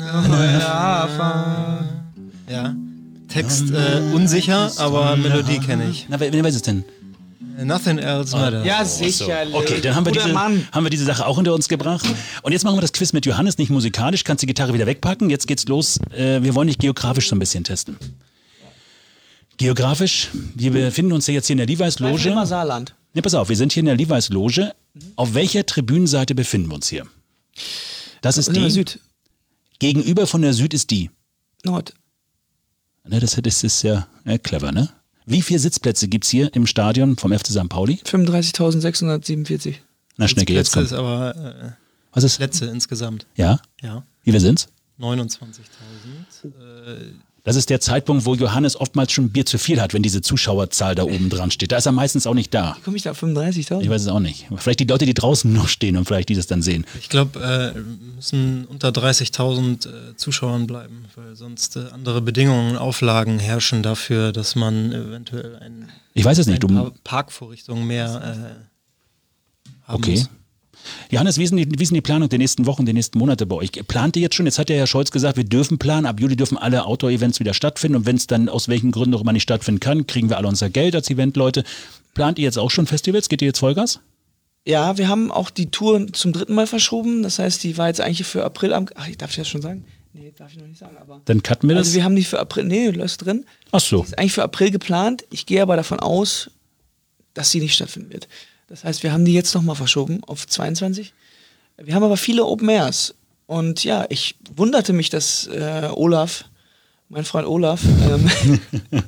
C: Ja. Text äh, unsicher, aber Melodie kenne ich.
D: Na, wer, wer weiß es denn?
C: Nothing else matters.
F: Ja, sicherlich.
D: Okay, dann haben wir,
F: Guter
D: diese,
F: Mann.
D: haben wir diese Sache auch hinter uns gebracht. Und jetzt machen wir das Quiz mit Johannes, nicht musikalisch. Kannst die Gitarre wieder wegpacken. Jetzt geht's los. Äh, wir wollen dich geografisch so ein bisschen testen. Geografisch, wir befinden uns ja jetzt hier in der Levi's Loge.
F: Immer Saarland.
D: Ja, pass auf, wir sind hier in der Levi's Loge. Auf welcher Tribünenseite befinden wir uns hier? Das ist
F: Sind wir
D: die.
F: Süd.
D: Gegenüber von der Süd ist die.
F: Nord.
D: Ne, das, das ist ja äh, clever, ne? Wie viele Sitzplätze gibt es hier im Stadion vom F C Sankt Pauli?
F: fünfunddreißigtausendsechshundertsiebenundvierzig.
D: Na, Schnecke, jetzt
C: Plätze
D: komm.
C: ist aber äh,
D: Was ist?
C: Plätze insgesamt.
D: Ja?
C: Ja.
D: Wie viel sind's?
C: neunundzwanzigtausend. Äh,
D: Das ist der Zeitpunkt, wo Johannes oftmals schon Bier zu viel hat, wenn diese Zuschauerzahl da oben dran steht. Da ist er meistens auch nicht da.
F: Wie komme ich da auf fünfunddreißigtausend?
D: Ich weiß es auch nicht. Vielleicht die Leute, die draußen noch stehen und vielleicht dieses dann sehen.
C: ich glaube, äh, müssen unter dreißigtausend äh, Zuschauern bleiben, weil sonst äh, andere Bedingungen, Auflagen herrschen dafür, dass man eventuell ein,
D: Ich weiß es
C: ein
D: nicht. Du,
C: paar Parkvorrichtungen mehr äh, haben
D: okay.
C: muss.
D: Johannes, wie ist, denn die, wie ist denn die Planung der nächsten Wochen, der nächsten Monate bei euch? Plant ihr jetzt schon? Jetzt hat ja Herr Scholz gesagt, wir dürfen planen. Ab Juli dürfen alle Outdoor-Events wieder stattfinden. Und wenn es dann aus welchen Gründen auch immer nicht stattfinden kann, kriegen wir alle unser Geld als Eventleute. Plant ihr jetzt auch schon Festivals? Geht ihr jetzt Vollgas?
F: Ja, wir haben auch die Tour zum dritten Mal verschoben. Das heißt, die war jetzt eigentlich für April am. Ach, darf ich das schon sagen? Nee, darf ich noch nicht sagen. Aber
D: Dann cutten wir das?
F: also wir haben die für April. Nee, du lässt drin.
D: Ach so.
F: Ist eigentlich für April geplant. Ich gehe aber davon aus, dass sie nicht stattfinden wird. Das heißt, wir haben die jetzt nochmal verschoben auf zweiundzwanzig. Wir haben aber viele Open Airs. Und ja, ich wunderte mich, dass äh, Olaf, mein Freund Olaf, ähm,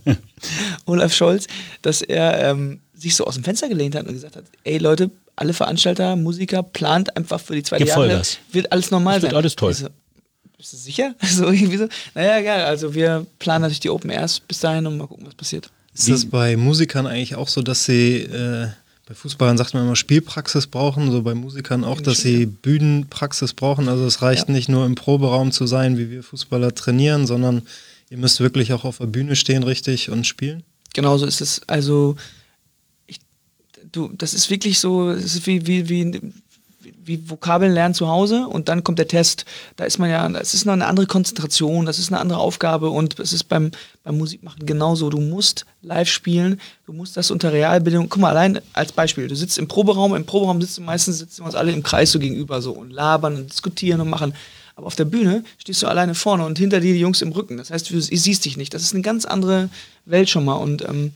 F: Olaf Scholz, dass er ähm, sich so aus dem Fenster gelehnt hat und gesagt hat, ey Leute, alle Veranstalter, Musiker, plant einfach für die zweite
D: Gib
F: Jahre.
D: Vollgas.
F: Wird alles normal
D: Das wird
F: sein.
D: alles toll.
F: Ich so, bist du sicher? So, irgendwie so. Naja, egal. Also wir planen natürlich die Open Airs bis dahin und mal gucken, was passiert.
C: Ist das bei Musikern eigentlich auch so, dass sie, äh, bei Fußballern sagt man immer Spielpraxis brauchen, so bei Musikern auch, dass sie Bühnenpraxis brauchen? Also es reicht
F: Ja.
C: nicht nur im Proberaum zu sein, wie wir Fußballer trainieren, sondern ihr müsst wirklich auch auf der Bühne stehen richtig und spielen?
F: Genauso ist es. Also, ich, du, das ist wirklich so, es ist wie, wie, wie, wie Vokabeln lernen zu Hause und dann kommt der Test. Da ist man ja, das ist noch eine andere Konzentration, das ist eine andere Aufgabe und es ist beim, beim Musikmachen genauso. Du musst live spielen, du musst das unter Realbedingungen, guck mal, allein als Beispiel, du sitzt im Proberaum, im Proberaum sitzen meistens sitzen wir uns alle im Kreis so gegenüber so und labern und diskutieren und machen. Aber auf der Bühne stehst du alleine vorne und hinter dir die Jungs im Rücken. Das heißt, du siehst dich nicht. Das ist eine ganz andere Welt schon mal und ähm,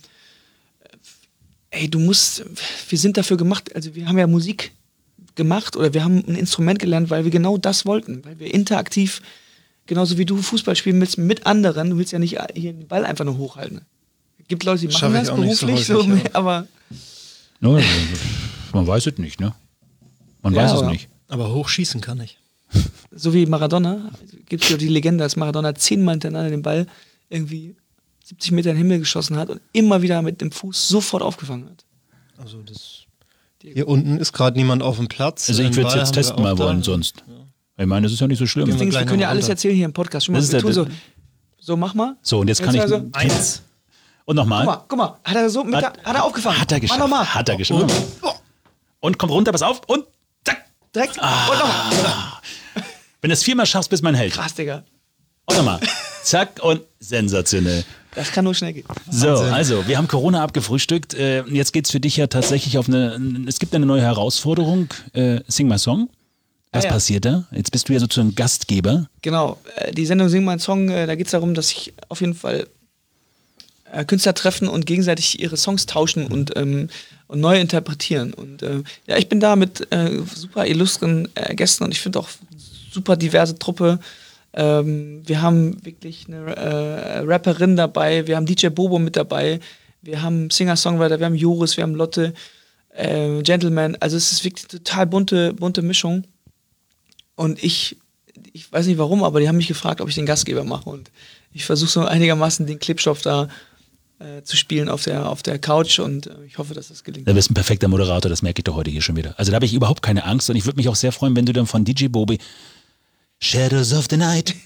F: ey, du musst, wir sind dafür gemacht, also wir haben ja Musik gemacht oder wir haben ein Instrument gelernt, weil wir genau das wollten, weil wir interaktiv, genauso wie du Fußball spielen willst mit anderen, du willst ja nicht hier den Ball einfach nur hochhalten. Es gibt Leute, die machen
C: Schaff ich
F: das
C: auch nicht so
F: beruflich, so,
C: häufig, ja.
F: aber
D: No, man weiß es nicht, ne? Man
F: Ja,
D: weiß es
F: aber-
D: nicht.
C: Aber hochschießen kann ich.
F: so wie Maradona, gibt es ja die Legende, dass Maradona zehnmal hintereinander den Ball irgendwie siebzig Meter in den Himmel geschossen hat und immer wieder mit dem Fuß sofort aufgefangen hat.
C: Also das hier unten ist gerade niemand auf dem Platz.
D: Also ich
C: Den
D: würde es
C: Ball
D: jetzt
C: haben wir
D: testen
C: auch
D: mal
C: da.
D: wollen sonst. Ich meine, das ist ja nicht so schlimm.
C: Gehen wir
F: Deswegen, wir
C: gleich
F: können ja
C: noch
F: alles
C: runter.
F: erzählen hier im Podcast. Schon mal,
D: Das ist
F: wir
D: der-
F: tun so, so mach mal.
D: So, und jetzt kann ich...
F: also,
C: Eins.
D: Und nochmal.
F: guck mal, guck mal, hat er so mit der, hat er aufgefangen.
D: Hat er geschafft.
F: Mach nochmal.
D: Hat er geschafft. Und kommt runter, pass auf. Und zack.
F: Direkt.
D: Ah.
F: Und nochmal.
D: Wenn du es viermal schaffst, bist du mein Held.
F: Krass, Digga.
D: Und nochmal. Zack und sensationell.
F: Das kann nur schnell gehen.
D: So, also, wir haben Corona abgefrühstückt. Äh, jetzt geht's für dich ja tatsächlich auf eine, es gibt eine neue Herausforderung. Äh, Sing My Song. Was
F: Ah, ja.
D: passiert da? Jetzt bist du ja sozusagen Gastgeber.
F: Genau, äh, die Sendung Sing mein Song, äh, da geht es darum, dass ich auf jeden Fall äh, Künstler treffen und gegenseitig ihre Songs tauschen und, ähm, und neu interpretieren. Und äh, ja, ich bin da mit äh, super illustren äh, Gästen und ich finde auch super diverse Truppe. Ähm, wir haben wirklich eine äh, Rapperin dabei, wir haben D J Bobo mit dabei, wir haben Singer-Songwriter, wir haben Joris, wir haben Lotte, äh, Gentleman. Also es ist wirklich eine total bunte, bunte Mischung. Und ich, ich weiß nicht warum, aber die haben mich gefragt, ob ich den Gastgeber mache. Und ich versuche so einigermaßen den Klebstoff da äh, zu spielen auf der, auf der Couch und äh, ich hoffe, dass das gelingt.
D: Du bist ein perfekter Moderator, das merke ich doch heute hier schon wieder. Also da habe ich überhaupt keine Angst und ich würde mich auch sehr freuen, wenn du dann von D J Bobi Shadows of the Night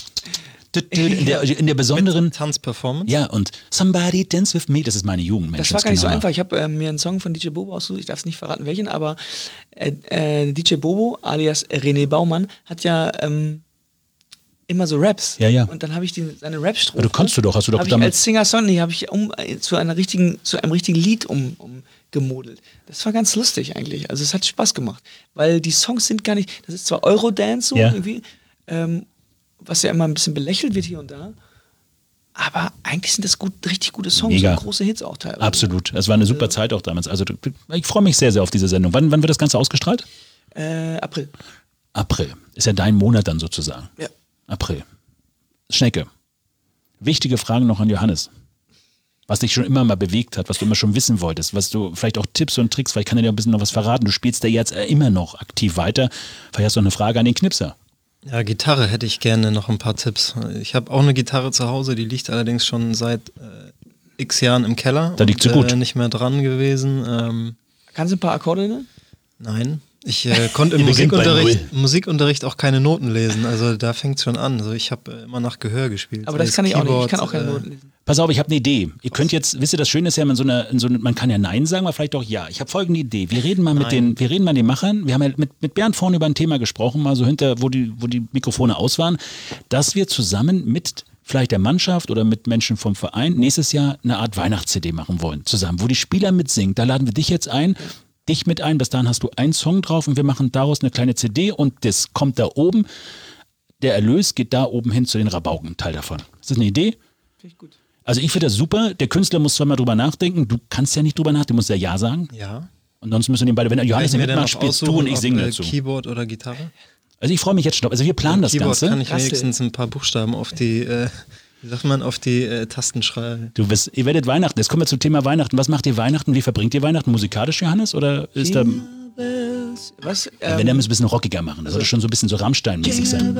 D: in der, in der besonderen
C: Tanzperformance.
D: Ja, und Somebody Dance With Me, das ist meine Jugend, Mensch.
F: Das war gar nicht so einfach. Ich habe äh, mir einen Song von D J Bobo ausgesucht, ich darf es nicht verraten, welchen, aber äh, äh, D J Bobo, alias René Baumann, hat ja ähm, immer so Raps.
D: Ja, ja.
F: Und dann habe ich die, seine Rap-Strophe.
D: Aber du kannst du doch, hast du doch
F: hab ich
D: damals.
F: als Singer-Song, die habe ich um, äh, zu, einer richtigen, zu einem richtigen Lied um, umgemodelt. Das war ganz lustig eigentlich. Also es hat Spaß gemacht. Weil die Songs sind gar nicht, das ist zwar Eurodance so
D: Ja.
F: irgendwie, ähm, was ja immer ein bisschen belächelt wird hier und da. Aber eigentlich sind das gut, richtig gute Songs
D: Mega.
F: und große Hits auch teilweise.
D: Absolut. Es war eine super Zeit auch damals. Also du- ich freue mich sehr, sehr auf diese Sendung. Wann, wann wird das Ganze ausgestrahlt?
F: Äh, April.
D: April. Ist ja dein Monat dann sozusagen.
F: Ja.
D: April. Schnecke. Wichtige Fragen noch an Johannes. Was dich schon immer mal bewegt hat, was du immer schon wissen wolltest, was du vielleicht auch Tipps und Tricks, vielleicht kann er dir ein bisschen noch was verraten. Du spielst ja jetzt immer noch aktiv weiter. Vielleicht hast du noch eine Frage an den Knipser.
C: Ja, Gitarre hätte ich gerne noch ein paar Tipps. Ich habe auch eine Gitarre zu Hause, die liegt allerdings schon seit äh, x Jahren im Keller.
D: Da liegt sie
C: und,
D: gut.
C: Äh, nicht mehr dran gewesen. Ähm,
F: Kannst du ein paar Akkorde nennen?
C: nein. Ich äh, konnte im
D: Die beginnt bei
C: Musikunterricht, Musikunterricht auch keine Noten lesen. Also da fängt es schon an. Also ich habe äh, immer nach Gehör gespielt.
F: Aber
C: Sei
F: das
C: es
F: kann ich auch nicht. Ich
C: Keyboard,
F: kann auch keine
C: äh,
F: Noten lesen.
D: Pass auf, ich habe eine Idee. Ihr könnt jetzt, wisst ihr, das Schöne ist ja, man, so eine, in so eine, man kann ja Nein sagen, aber vielleicht auch Ja. Ich habe folgende Idee. Wir reden mal mit den, wir reden mal mit den Machern. Wir haben ja mit, mit Bernd vorne über ein Thema gesprochen, mal so hinter, wo die, wo die Mikrofone aus waren, dass wir zusammen mit vielleicht der Mannschaft oder mit Menschen vom Verein nächstes Jahr eine Art Weihnachts-C D machen wollen. Zusammen, wo die Spieler mitsingen. Da laden wir dich jetzt ein. Dich mit ein, bis dahin hast du einen Song drauf und wir machen daraus eine kleine C D und das kommt da oben. Der Erlös geht da oben hin zu den Rabauken, ein Teil davon. Ist das eine Idee?
F: Finde ich gut.
D: Also ich finde das super. Der Künstler muss zwar mal drüber nachdenken. Du kannst ja nicht drüber nachdenken, du musst ja Ja sagen.
C: Ja.
D: Und sonst müssen die beide, wenn Johannes
C: Kann ich
D: nicht
C: mir dann
D: mitmacht,
C: noch
D: spielst du
C: aussuchen,
D: und ich
C: ob,
D: singe
C: äh,
D: dazu.
C: Keyboard oder Gitarre?
D: Also ich freue mich jetzt schon. Also wir planen das
C: Keyboard
D: Ganze.
C: kann ich
F: Raste.
C: wenigstens ein paar Buchstaben auf die, äh, wie sagt man, auf die äh, Tasten schreiben.
D: Du bist, ihr werdet Weihnachten. Jetzt kommen wir zum Thema Weihnachten. Was macht ihr Weihnachten? Wie verbringt ihr Weihnachten? Musikalisch, Johannes? Oder ist da,
F: Was?
D: wenn
F: Ähm,
D: der muss ein bisschen rockiger machen. Das sollte schon so ein bisschen so Rammstein-mäßig sein.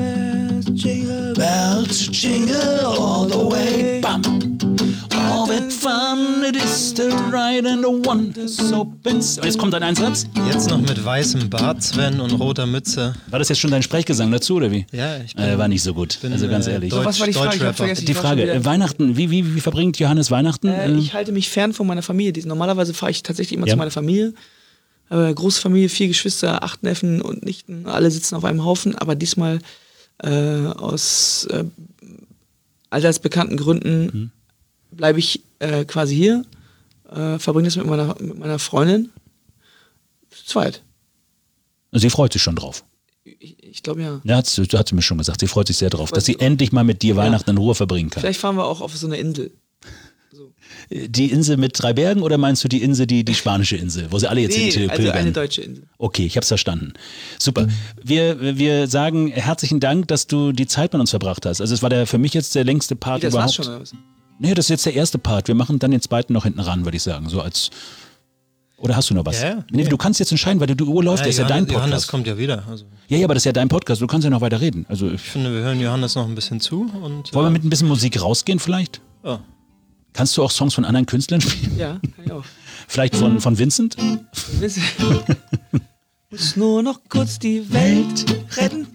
D: Bells jingle all the way. Bam. All that fun it is to ride and the wonders opens. Und jetzt kommt ein Einsatz.
C: Jetzt noch mit weißem Bart, Sven, und roter Mütze.
D: War das jetzt schon dein Sprechgesang dazu, oder wie?
C: Ja, ich bin,
D: Äh, war nicht so gut.
C: bin,
D: Also ganz
C: äh,
D: ehrlich.
C: Deutsch,
F: was war die Frage? Ich hab
C: Deutschrapper.
F: vergessen.
D: Die
F: Ich war schon
D: Frage,
F: wieder-
D: äh, Weihnachten, wie, wie, wie verbringt Johannes Weihnachten?
F: Äh,
D: Ähm,
F: ich halte mich fern von meiner Familie. Die- Normalerweise fahre ich tatsächlich immer
D: Ja.
F: zu meiner Familie. Aber große Familie, vier Geschwister, acht Neffen und Nichten, alle sitzen auf einem Haufen. Aber diesmal äh, aus äh, allseits bekannten Gründen
D: Mhm.
F: bleibe ich äh, quasi hier, äh, verbringe das mit meiner, mit meiner Freundin. Zu zweit.
D: sie freut sich schon drauf.
F: Ich, ich glaube ja.
D: Ja, hat sie, hat sie mir schon gesagt. Sie freut sich sehr drauf,
F: Freut
D: dass sie
F: sich auch.
D: endlich mal mit dir Weihnachten in Ruhe verbringen kann.
F: Vielleicht fahren wir auch auf so eine Insel.
D: Die Insel mit drei Bergen oder meinst du die Insel, die, die spanische Insel, wo sie alle jetzt
F: Nee,
D: hin
F: also
D: pilgern?
F: eine deutsche Insel.
D: Okay, ich habe es verstanden. Super. Wir, wir sagen herzlichen Dank, dass du die Zeit mit uns verbracht hast. Also es war der, für mich jetzt der längste Part
F: Wie, das
D: überhaupt.
F: war's schon, oder was?
D: Nee, das ist jetzt der erste Part. Wir machen dann den zweiten noch hinten ran, würde ich sagen. So als. Oder hast du noch was?
C: Ja, ja.
D: Nee, du kannst jetzt entscheiden, weil die Uhr läuft,
C: Ja,
D: das ist ja dein
C: Johannes,
D: Podcast.
C: Johannes kommt ja wieder. Also
D: Ja, ja, aber das ist ja dein Podcast. Du kannst ja noch weiter reden. Also
C: ich finde, wir hören Johannes noch ein bisschen zu. Und,
D: wollen wir
C: äh,
D: mit ein bisschen Musik rausgehen vielleicht?
C: ja.
D: Kannst du auch Songs von anderen Künstlern spielen?
F: Ja, kann ich auch.
D: Vielleicht von, von Vincent?
F: Muss nur noch kurz die Welt retten.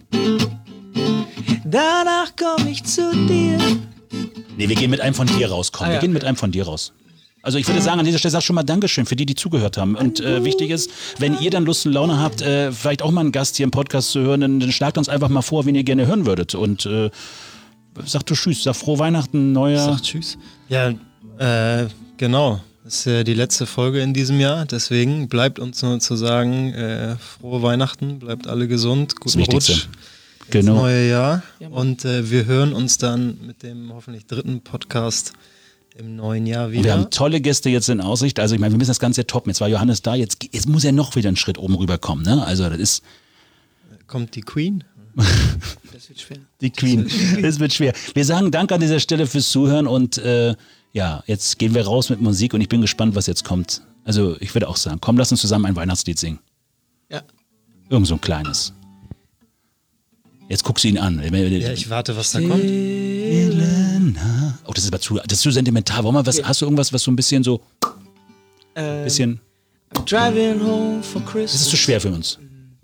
F: Danach komme ich zu dir.
D: Nee, wir gehen mit einem von dir raus. Komm,
F: Ah,
D: wir
F: ja,
D: gehen mit
F: okay.
D: einem von dir raus. Also ich würde sagen, an dieser Stelle sag schon mal Dankeschön für die, die zugehört haben. Und äh, wichtig ist, wenn ihr dann Lust und Laune habt, äh, vielleicht auch mal einen Gast hier im Podcast zu hören, dann, dann schlagt uns einfach mal vor, wen ihr gerne hören würdet. Und äh, sag du Tschüss, sag frohe Weihnachten, neuer...
C: Sag tschüss. Ja, äh, genau. Das ist ja die letzte Folge in diesem Jahr. Deswegen bleibt uns nur zu sagen, äh, frohe Weihnachten, bleibt alle gesund, guten
D: Wichtigste.
C: Rutsch ins
D: Genau.
C: neue Jahr.
F: Ja, Mann.
C: Und äh, wir hören uns dann mit dem hoffentlich dritten Podcast im neuen Jahr
D: Und
C: wieder.
D: wir haben tolle Gäste jetzt in Aussicht. Also ich meine, wir müssen das Ganze toppen. Jetzt war Johannes da, jetzt, jetzt muss er noch wieder einen Schritt oben rüberkommen. Ne? Also das ist...
C: Kommt die Queen?
F: Das wird schwer.
D: Die Queen. Das wird schwer. Wir sagen Dank an dieser Stelle fürs Zuhören und äh, ja, jetzt gehen wir raus mit Musik und ich bin gespannt, was jetzt kommt. Also ich würde auch sagen, komm, lass uns zusammen ein Weihnachtslied singen.
F: Ja.
D: Irgend so ein kleines. Jetzt guckst du ihn an.
C: Ja, ich warte, was da kommt.
D: Elena. Oh, das ist aber zu, das ist zu sentimental. Warum mal was, hast du irgendwas, was so ein bisschen so,
F: Äh,
D: bisschen,
F: Driving home for Christmas.
D: das ist zu schwer für uns.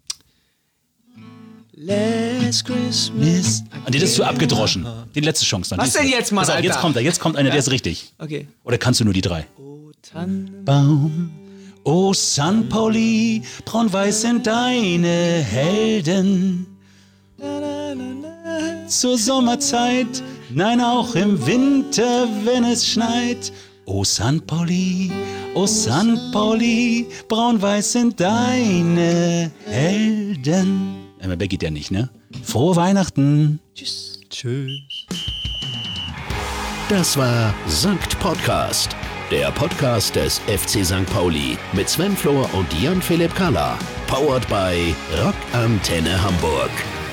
F: Last Christmas.
D: Mist. Und das ist zu abgedroschen. Die letzte Chance dann.
F: Was denn jetzt, Mann,
D: Pass auf, jetzt
F: Alter?
D: kommt er, jetzt kommt einer, der ist richtig.
F: Okay.
D: Oder kannst du nur die drei?
F: Oh, Tannenbaum.
D: Baum. Oh, San Pauli, braun-weiß sind deine Helden. Zur Sommerzeit, nein, auch im Winter, wenn es schneit. Oh, San Pauli, oh, San Pauli, braun-weiß sind deine Helden. Einmal weg geht ja nicht, ne? Frohe Weihnachten.
F: Tschüss.
C: Tschüss.
A: Das war Sankt Podcast, der Podcast des F C Sankt Pauli mit Sven Flohr und Jan-Philipp Kahler. Powered by Rock Antenne Hamburg.